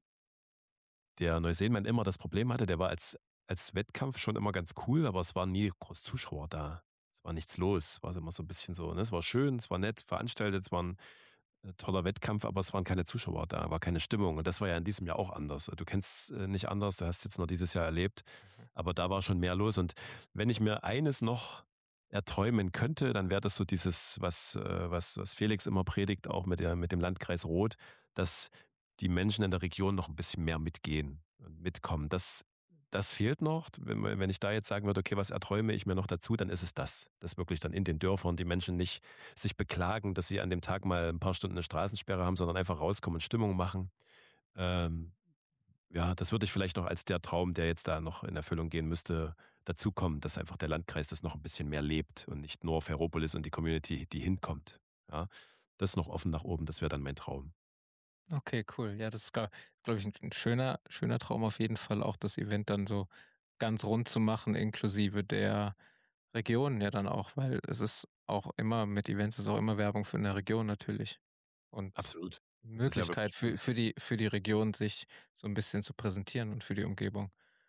der Neuseenland immer das Problem hatte, der war als als Wettkampf schon immer ganz cool, aber es waren nie groß Zuschauer da. Es war nichts los. War immer so 'n bisschen so, ne? Es war schön, es war nett veranstaltet, es war 'n, äh, toller Wettkampf, aber es waren keine Zuschauer da, war keine Stimmung. Und das war ja in diesem Jahr auch anders. Du kennst's, äh, nicht anders, du hast jetzt nur dieses Jahr erlebt, Mhm. aber da war schon mehr los. Und wenn ich mir eines noch erträumen könnte, dann wäre das so dieses, was äh, was was Felix immer predigt, auch mit der mit dem Landkreis Roth, dass die Menschen in der Region noch 'n bisschen mehr mitgehen und mitkommen. Das das fehlt noch. Wenn wenn ich da jetzt sagen würde: „Okay, was erträume ich mir noch dazu?“, dann ist es das. Dass wirklich dann in den Dörfern die Menschen nicht sich beklagen, dass sie an dem Tag mal 'n paar Stunden 'ne Straßensperre haben, sondern einfach rauskommen und Stimmung machen. Ähm, ja, das würde ich vielleicht noch als der Traum, der jetzt da noch in Erfüllung gehen müsste, dazukommen, dass einfach der Landkreis das noch 'n bisschen mehr lebt und nicht nur Ferropolis und die Community, die hinkommt, ja? Das ist noch offen nach oben, das wäre dann mein Traum. Okay, cool. Ja, das ist gla glaube ich, 'n 'n schöner schöner Traum auf jeden Fall, auch das Event dann so ganz rund zu machen, inklusive der Region ja dann auch, weil es ist auch immer mit Events ist auch immer Werbung für 'ne Region natürlich und Absolut. Das ist ja Möglichkeit wirklich für für die für die Region, sich so 'n bisschen zu präsentieren und für die Umgebung.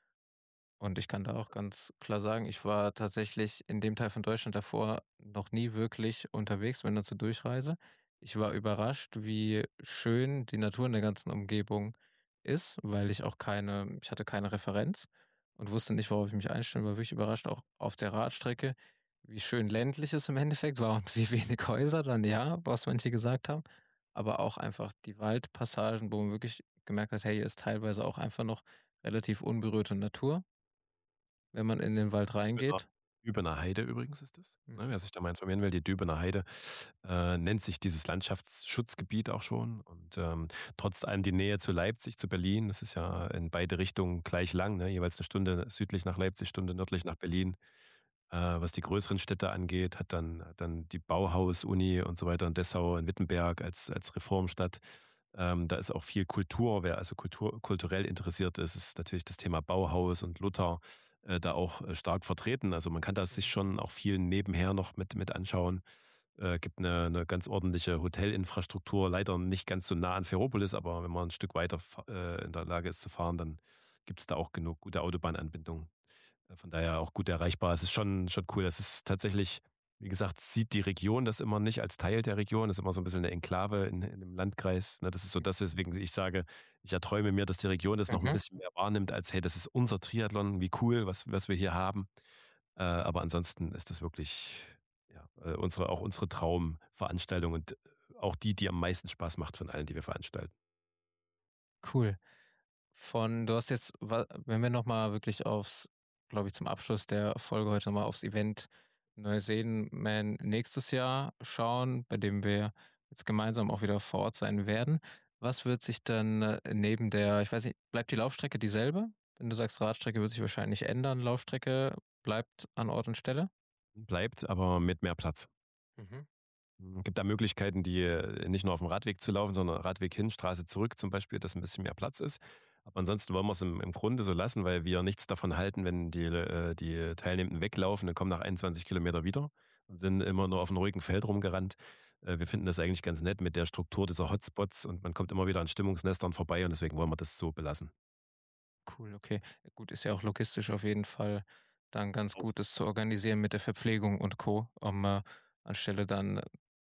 Und ich kann da auch ganz klar sagen, ich war tatsächlich in dem Teil von Deutschland davor noch nie wirklich unterwegs, wenn dann zur Durchreise. Ich war überrascht, wie schön die Natur in der ganzen Umgebung ist, weil ich auch keine ich hatte keine Referenz und wusste nicht, worauf ich mich einstelle. War wirklich überrascht, auch auf der Radstrecke, wie schön ländlich es im Endeffekt war und wie wenig Häuser dann, ja, was manche gesagt haben. Aber auch einfach die Waldpassagen, wo man wirklich gemerkt hat: „Hey, hier ist teilweise auch einfach noch relativ unberührte Natur“ wenn man in den Wald Dübener reingeht. Dübener Heide übrigens ist das, ne? Mhm. Wer sich da mal informieren will, die Dübener Heide, äh, nennt sich dieses Landschaftsschutzgebiet auch schon und, ähm, trotz allem die Nähe zu Leipzig, zu Berlin, das ist ja in beide Richtungen gleich lang, ne? Jeweils 'ne Stunde südlich nach Leipzig, Stunde nördlich nach Berlin. Äh, was die größeren Städte angeht, hat dann hat dann die Bauhaus-Uni und so weiter in Dessau, in Wittenberg als als Reformstadt. Ähm, da ist auch viel Kultur. Wer also kultur kulturell interessiert ist, ist natürlich das Thema Bauhaus und Luther, äh, da auch, äh, stark vertreten. Also, man kann da sich Mhm. schon auch viel nebenher noch mit mit anschauen. Äh, gibt 'ne 'ne ganz ordentliche Hotelinfrastruktur, leider nicht ganz so nah an Ferropolis, aber wenn man 'n Stück weiter fa äh, in der Lage ist zu fahren, dann gibt's da auch genug gute Autobahnanbindung. Äh, von daher auch gut erreichbar. Es ist schon schon cool. Es ist tatsächlich wie gesagt, sieht die Region das immer nicht als Teil der Region, ist immer so ein bisschen 'ne Enklave in in dem Landkreis, ne? Das ist so das, weswegen ich sage, ich erträume mir, dass die Region das noch 'n Mhm. bisschen mehr wahrnimmt als: „Hey, das ist unser Triathlon, wie cool, was was wir hier haben.“ Äh, aber ansonsten ist das wirklich, ja, äh, unsere auch unsere Traumveranstaltung und äh, auch die, die am meisten Spaß macht von allen, die wir veranstalten. Cool. Von du hast jetzt wa wenn wir noch mal wirklich aufs glaube ich, zum Abschluss der Folge heute noch mal aufs Event Neuseen-Man nächstes Jahr schauen, bei dem wir jetzt gemeinsam auch wieder vor Ort sein werden. Was wird sich dann, äh, neben der ich weiß nicht, bleibt die Laufstrecke dieselbe? Wenn du sagst, Radstrecke wird sich wahrscheinlich ändern, Laufstrecke bleibt an Ort und Stelle? Bleibt aber mit mehr Platz. Mhm. Hm, gibt da Möglichkeiten, die äh, nicht nur auf dem Radweg zu laufen, sondern Radweg hin, Straße zurück zum Beispiel, dass ein bisschen mehr Platz ist. Aber ansonsten wollen wir es im im Grunde so lassen, weil wir nichts davon halten, wenn die äh, die Teilnehmenden weglaufen und kommen nach einundzwanzig Kilometer wieder und sind immer nur auf auf'm ruhigen Feld rumgerannt. Äh, wir finden das eigentlich ganz nett mit der Struktur dieser Hotspots und man kommt immer wieder an Stimmungsnestern vorbei und deswegen wollen wir das so belassen. Cool, okay. Gut, ist ja auch logistisch auf jeden Fall dann ganz gut, das zu organisieren mit der Verpflegung und Co., um, äh, anstelle dann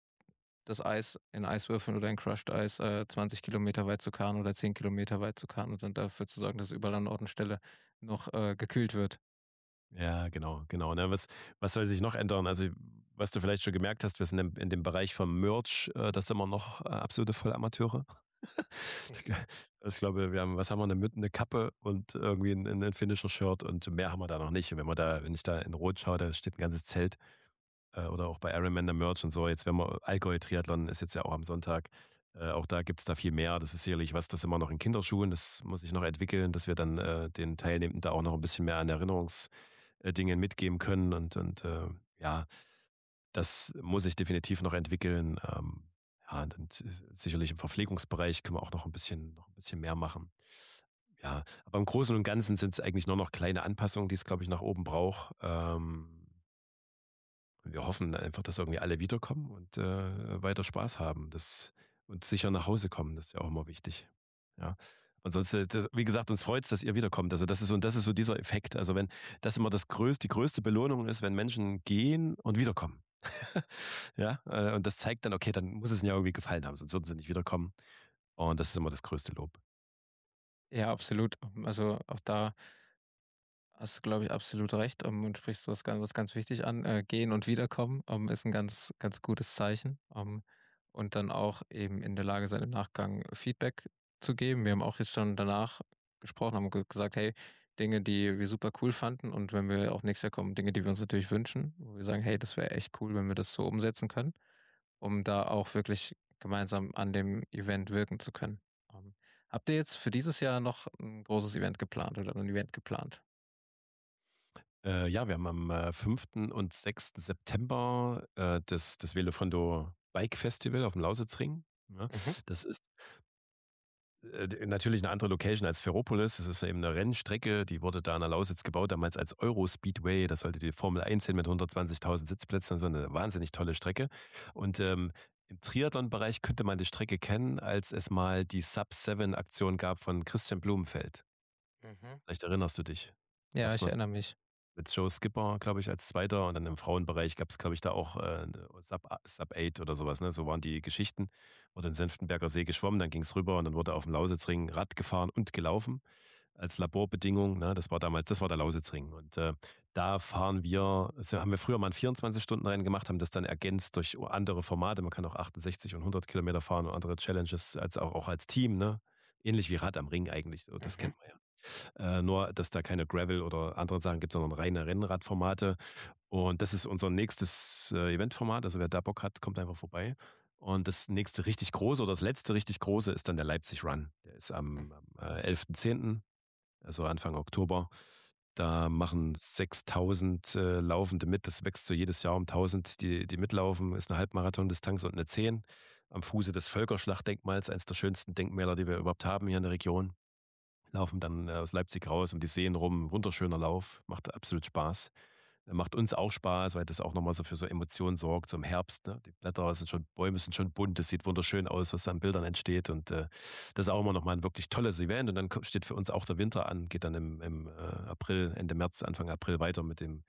das Eis in Eiswürfeln oder in Crushed Eis, äh, zwanzig Kilometer weit zu karren oder zehn Kilometer weit zu karren und dann dafür zu sorgen, dass überall an Ort und Stelle noch, äh, gekühlt wird. Ja, genau, genau, ne? Was was soll sich noch ändern? Also, was du vielleicht schon gemerkt hast, wir sind im in dem Bereich vom Merch, äh, da sind wir noch, äh, absolute Vollamateure. Also, ich glaube, wir haben was haben wir, 'ne Müt 'ne Kappe und irgendwie 'n 'n Finisher-Shirt und mehr haben wir da noch nicht. Und wenn man da wenn ich da in Rot schaue, da steht 'n ganzes Zelt, äh, oder auch bei Ironman der Merch und so. Jetzt werden wir Allgäu-Triathlon ist jetzt ja auch am Sonntag. Äh, auch da gibt's da viel mehr. Das ist sicherlich was, das immer noch in Kinderschuhen. Das muss sich noch entwickeln, dass wir dann, äh, den Teilnehmenden da auch noch ein bisschen mehr an Erinnerungs äh, Dingen mitgeben können und und, äh, ja, das muss sich definitiv noch entwickeln. Ähm, ja, und und s sicherlich im Verpflegungsbereich können wir auch noch ein bisschen noch ein bisschen mehr machen. Ja, aber im Großen und Ganzen sind es eigentlich nur noch kleine Anpassungen, die es, glaube ich, nach oben braucht. Ähm, wir hoffen einfach, dass irgendwie alle wiederkommen und, äh, weiter Spaß haben, das und sicher nach Hause kommen. Das ist ja auch immer wichtig. Ja. Ansonsten, das wie gesagt, uns freut's, dass ihr wiederkommt. Also, das ist so und das ist so dieser Effekt. Also, wenn das immer das größte die größte Belohnung ist, wenn Menschen gehen und wiederkommen. Ja, äh, und das zeigt dann, okay, dann muss es ihnen ja irgendwie gefallen haben, sonst würden sie nicht wiederkommen. Und das ist immer das größte Lob. Ja, absolut. Also, auch da hast du, glaube ich, absolut recht, ähm, und sprichst was ganz was ganz wichtig an. Äh, gehen und wiederkommen, ähm, ist ein ganz ganz gutes Zeichen, ähm, und dann auch eben in der Lage sein, im Nachgang Feedback zu geben. Wir haben auch jetzt schon danach gesprochen, haben ge gesagt: „Hey, Dinge, die wir super cool fanden und wenn wir auch nächstes Jahr kommen, Dinge, die wir uns natürlich wünschen“, wo wir sagen: „Hey, das wäre echt cool, wenn wir das so umsetzen können“, um da auch wirklich gemeinsam an dem Event wirken zu können. Ähm, habt ihr jetzt für dieses Jahr noch ein großes Event geplant oder ein Event geplant? Äh, ja, wir haben am, äh, fünften und sechsten September, äh, das das Velofondo Bike Festival auf dem Lausitzring, ne? Mhm. Das ist Äh, d natürlich 'ne andere Location als Ferropolis. Das ist eben 'ne Rennstrecke, die wurde da an der Lausitz gebaut, damals als Euro-Speedway. Das sollte die Formel eins hin mit hundertzwanzigtausend Sitzplätzen, so 'ne wahnsinnig tolle Strecke. Und, ähm, im Triathlon-Bereich könnte man die Strecke kennen, als es mal die Sub sieben Aktion gab von Christian Blumenfeld. Mhm. Vielleicht erinnerst du dich? Ja, Gab's ich mal erinnere mich. mit Joe Skipper, glaube ich, als Zweiter und dann im Frauenbereich gab es, glaube ich, da auch, äh, 'ne Sub a Sub acht oder sowas, ne? So waren die Geschichten. Wurde in Senftenberger See geschwommen, dann ging es rüber und dann wurde auf dem Lausitzring Rad gefahren und gelaufen als Laborbedingung, ne? Das war damals das war der Lausitzring und, äh, da fahren wir also, haben wir früher mal 'n vierundzwanzig-Stunden-Rennen gemacht, haben das dann ergänzt durch andere Formate. Man kann auch achtundsechzig und hundert Kilometer fahren und andere Challenges als auch auch als Team, ne? Ähnlich wie Rad am Ring eigentlich so, das Mhm. kennt man ja. Äh, nur, dass da keine Gravel oder andere Sachen gibt, sondern reine Rennradformate. Und das ist unser nächstes, äh, Eventformat. Also, wer da Bock hat, kommt einfach vorbei. Und das nächste richtig große oder das letzte richtig große ist dann der Leipzig Run. Der ist Hm. am am, äh, elften zehnten, also Anfang Oktober. Da machen sechstausend, äh, Laufende mit. Das wächst so jedes Jahr um tausend, die die mitlaufen. Ist 'ne Halbmarathondistanz und 'ne zehn am Fuße des Völkerschlachtdenkmals, eins der schönsten Denkmäler, die wir überhaupt haben hier in der Region. Laufen dann, äh, aus Leipzig raus um die Seen rum. Wunderschöner Lauf, macht absolut Spaß. Äh, macht uns auch Spaß, weil das auch noch mal so für so Emotionen sorgt, so im Herbst, ne? Die Blätter sind schon Bäume sind schon bunt, das sieht wunderschön aus, was da an Bildern entsteht und, äh, das ist auch immer noch mal 'n wirklich tolles Event und dann ko steht für uns auch der Winter an, geht dann im im, äh, April, Ende März, Anfang April weiter mit dem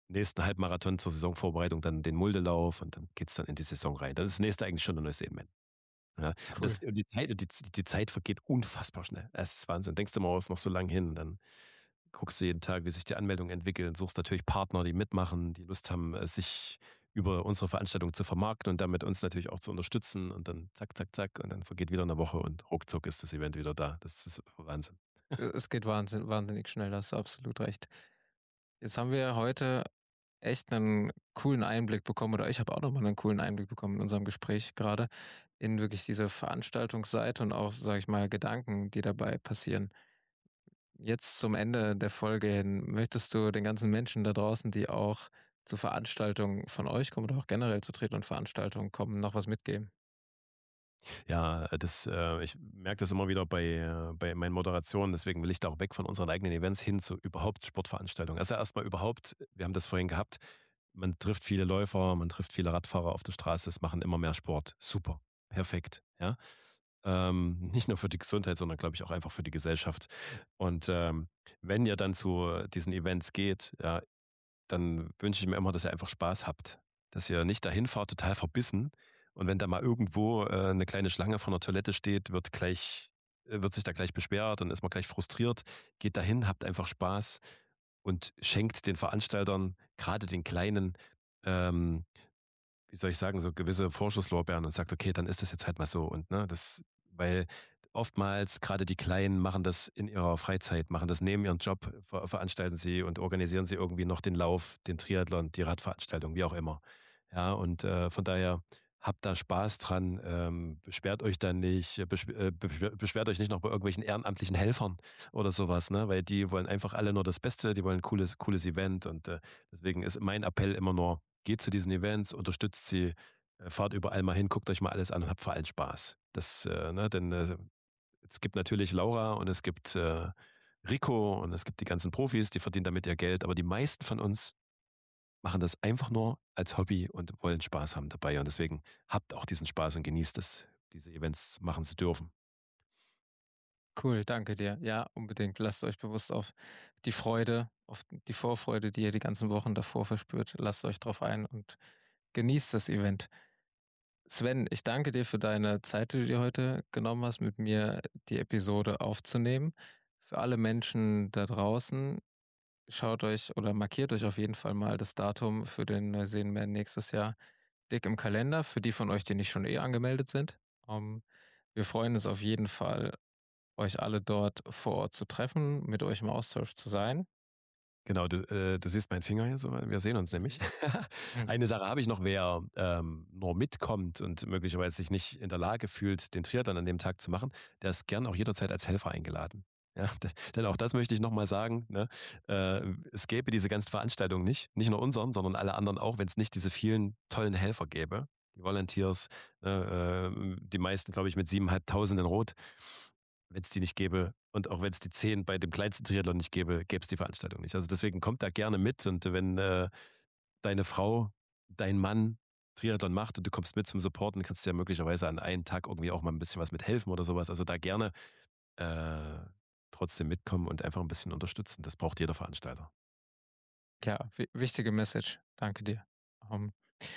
nächsten Halbmarathon zur Saisonvorbereitung dann den Muldelauf und dann geht's dann in die Saison rein. Dann ist das nächste eigentlich schon der Neuseeland. Ja, und Cool. das und die Zeit die die Zeit vergeht unfassbar schnell. Es ist Wahnsinn. Denkst du immer, oh, ist noch so lang hin und dann guckst du jeden Tag, wie sich die Anmeldungen entwickeln, suchst natürlich Partner, die mitmachen, die Lust haben, äh, sich über unsere Veranstaltung zu vermarkten und damit uns natürlich auch zu unterstützen und dann zack, zack, zack und dann vergeht wieder eine Woche und ruckzuck ist das Event wieder da. Das ist Wahnsinn. Äh, es geht wahnsinn wahnsinnig schnell, da hast du absolut recht. Jetzt haben wir heute echt einen coolen Einblick bekommen oder ich habe auch noch mal 'nen coolen Einblick bekommen in unserem Gespräch gerade in wirklich diese Veranstaltungsseite und auch, sage ich mal, Gedanken, die dabei passieren. Jetzt zum Ende der Folge hin, möchtest du den ganzen Menschen da draußen, die auch zu Veranstaltungen von euch kommen oder auch generell zu Tret und Veranstaltungen kommen, noch was mitgeben? Ja, das, äh ich merke das immer wieder bei, äh bei meinen Moderationen, deswegen will ich da auch weg von unseren eigenen Events hin zu überhaupt Sportveranstaltungen. Also, erstmal überhaupt wir haben das vorhin gehabt, man trifft viele Läufer, man trifft viele Radfahrer auf der Straße, es machen immer mehr Sport. Super, perfekt, ja? Ähm, nicht nur für die Gesundheit, sondern glaube ich auch einfach für die Gesellschaft. Und, ähm, wenn ihr dann zu diesen Events geht, ja, dann wünsche ich mir immer, dass ihr einfach Spaß habt. Dass ihr nicht dahin fahrt total verbissen und wenn da mal irgendwo, äh, 'ne kleine Schlange vor 'ner Toilette steht, wird gleich äh, wird sich da gleich beschwert, dann ist man gleich frustriert. Geht dahin, habt einfach Spaß und schenkt den Veranstaltern, grade den Kleinen, ähm, wie soll ich sagen, so gewisse Vorschusslorbeeren und sagt: „Okay, dann ist das jetzt halt mal so“ und, ne, das weil oftmals grade die Kleinen machen das in ihrer Freizeit, machen das neben ihrem Job, ver veranstalten sie und organisieren sie irgendwie noch den Lauf, den Triathlon, die Radveranstaltung, wie auch immer. Ja, und, äh, von daher habt da Spaß dran, ähm, beschwert euch da nicht, äh, beschw äh, beschw beschwert euch nicht noch bei irgendwelchen ehrenamtlichen Helfern oder so was, ne? Weil die wollen einfach alle nur das Beste, die wollen 'n cooles cooles Event und, äh, deswegen ist mein Appell immer nur: Geht zu diesen Events, unterstützt sie, äh, fahrt überall mal hin, guckt euch mal alles an und habt vor allem Spaß. Das, äh, ne, denn, äh, es gibt natürlich Laura und es gibt, äh, Rico und es gibt die ganzen Profis, die verdienen damit ihr Geld, aber die meisten von uns machen das einfach nur als Hobby und wollen Spaß haben dabei und deswegen habt auch diesen Spaß und genießt es, diese Events machen zu dürfen. Cool, danke dir. Ja, unbedingt. Lasst euch bewusst auf die Freude, auf die Vorfreude, die ihr die ganzen Wochen davor verspürt, lasst euch drauf ein und genießt das Event. Sven, ich danke dir für deine Zeit, die du dir heute genommen hast, mit mir die Episode aufzunehmen. Für alle Menschen da draußen, schaut euch oder markiert euch auf jeden Fall mal das Datum für den Neuseen-Man nächstes Jahr dick im Kalender, für die von euch, die nicht schon eh angemeldet sind. Ähm, wir freuen uns auf jeden Fall, euch alle dort vor Ort zu treffen, mit euch im Austausch zu sein. Genau, du, äh, du siehst meinen Finger hier so, wir sehen uns nämlich. Mhm. Mhm. Eine Sache habe ich noch, wer, ähm, nur mitkommt und möglicherweise sich nicht in der Lage fühlt, den Triathlon an dem Tag zu machen, der ist gern auch jederzeit als Helfer eingeladen. Ja, d denn auch das möchte ich noch mal sagen, ne? Äh, es gäbe diese ganzen Veranstaltungen nicht, nicht nur unseren, sondern alle anderen auch, wenn's nicht diese vielen tollen Helfer gäbe. Die Volunteers, ne, äh, die meisten, glaube ich, mit siebentausendfünfhundert in Rot. Wenn's die nicht gäbe und auch wenn's die zehn bei dem kleinsten Triathlon nicht gäbe, gäb's die Veranstaltung nicht. Also, deswegen kommt da gerne mit und wenn, äh, deine Frau, dein Mann Triathlon macht und du kommst mit zum Supporten, kannst du ja möglicherweise an einem Tag irgendwie auch mal 'n bisschen was mithelfen oder so was. Also, da gerne, äh, trotzdem mitkommen und einfach 'n bisschen unterstützen. Das braucht jeder Veranstalter. Ja, wi wichtige Message. Danke dir. Ähm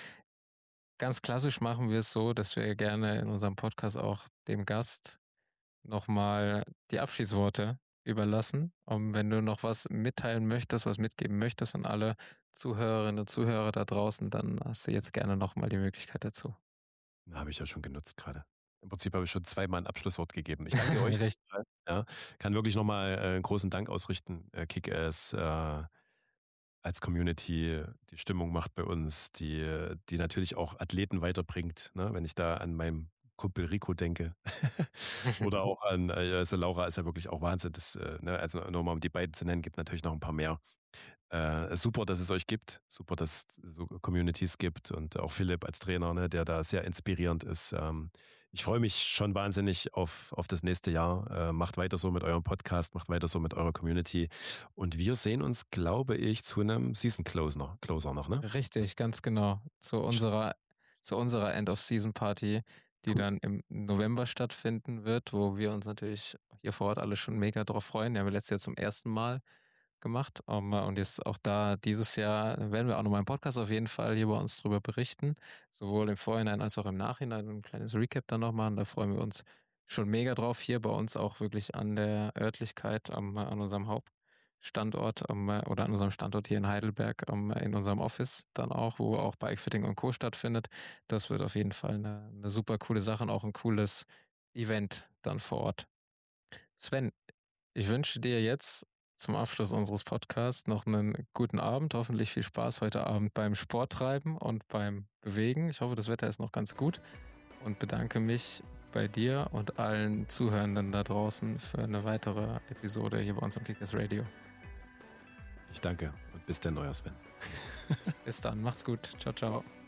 ganz klassisch machen wir es so, dass wir gerne in unserem Podcast auch dem Gast noch mal die Abschiedsworte überlassen. Und wenn du noch was mitteilen möchtest, was mitgeben möchtest an alle Zuhörerinnen und Zuhörer da draußen, dann hast du jetzt gerne noch mal die Möglichkeit dazu. Habe ich ja schon genutzt grade. Im Prinzip habe ich schon zweimal 'n Abschlusswort gegeben. Ich danke euch, Recht. ja. Kann wirklich noch mal, äh, 'n großen Dank ausrichten. Äh, Kick-Ass, äh, als Community, die Stimmung macht bei uns, die die natürlich auch Athleten weiterbringt, ne? Wenn ich da an meinen Kumpel Rico denke oder auch an äh, also, Laura ist ja wirklich auch Wahnsinn, das, äh, ne also, nur mal um die beiden zu nennen, gibt natürlich noch 'n paar mehr. Äh, super, dass es euch gibt. Super, dass es so Communities gibt und auch Philipp als Trainer, ne, der da sehr inspirierend ist. Ähm, ich freue mich schon wahnsinnig auf auf das nächste Jahr. Äh, macht weiter so mit eurem Podcast, macht weiter so mit eurer Community und wir sehen uns, glaube ich, zu 'nem Season Closner Closer noch, ne? Richtig, ganz genau. Zu unserer zu unserer End of Season Party, die Cool. dann im November stattfinden wird, wo wir uns natürlich hier vor Ort alle schon mega drauf freuen. Die haben wir letztes Jahr zum ersten Mal gemacht. Um, und jetzt auch da dieses Jahr werden wir auch noch mal im Podcast auf jeden Fall hier bei uns drüber berichten, sowohl im Vorhinein als auch im Nachhinein. Ein kleines Recap dann noch machen. Da freuen wir uns schon mega drauf. Hier bei uns auch wirklich an der Örtlichkeit, am, an unserem Hauptstandort am, oder an unserem Standort hier in Heidelberg, am, in unserem Office dann auch, wo auch Bikefitting und Co. stattfindet. Das wird auf jeden Fall eine, eine super coole Sache und auch ein cooles Event dann vor Ort. Sven, ich wünsche dir jetzt zum Abschluss unseres Podcasts noch einen guten Abend. Hoffentlich viel Spaß heute Abend beim Sporttreiben und beim Bewegen. Ich hoffe, das Wetter ist noch ganz gut und bedanke mich bei dir und allen Zuhörenden da draußen für eine weitere Episode hier bei uns im Kickers Radio. Ich danke und bis dann, euer Sven. Bis dann, macht's gut. Ciao, ciao.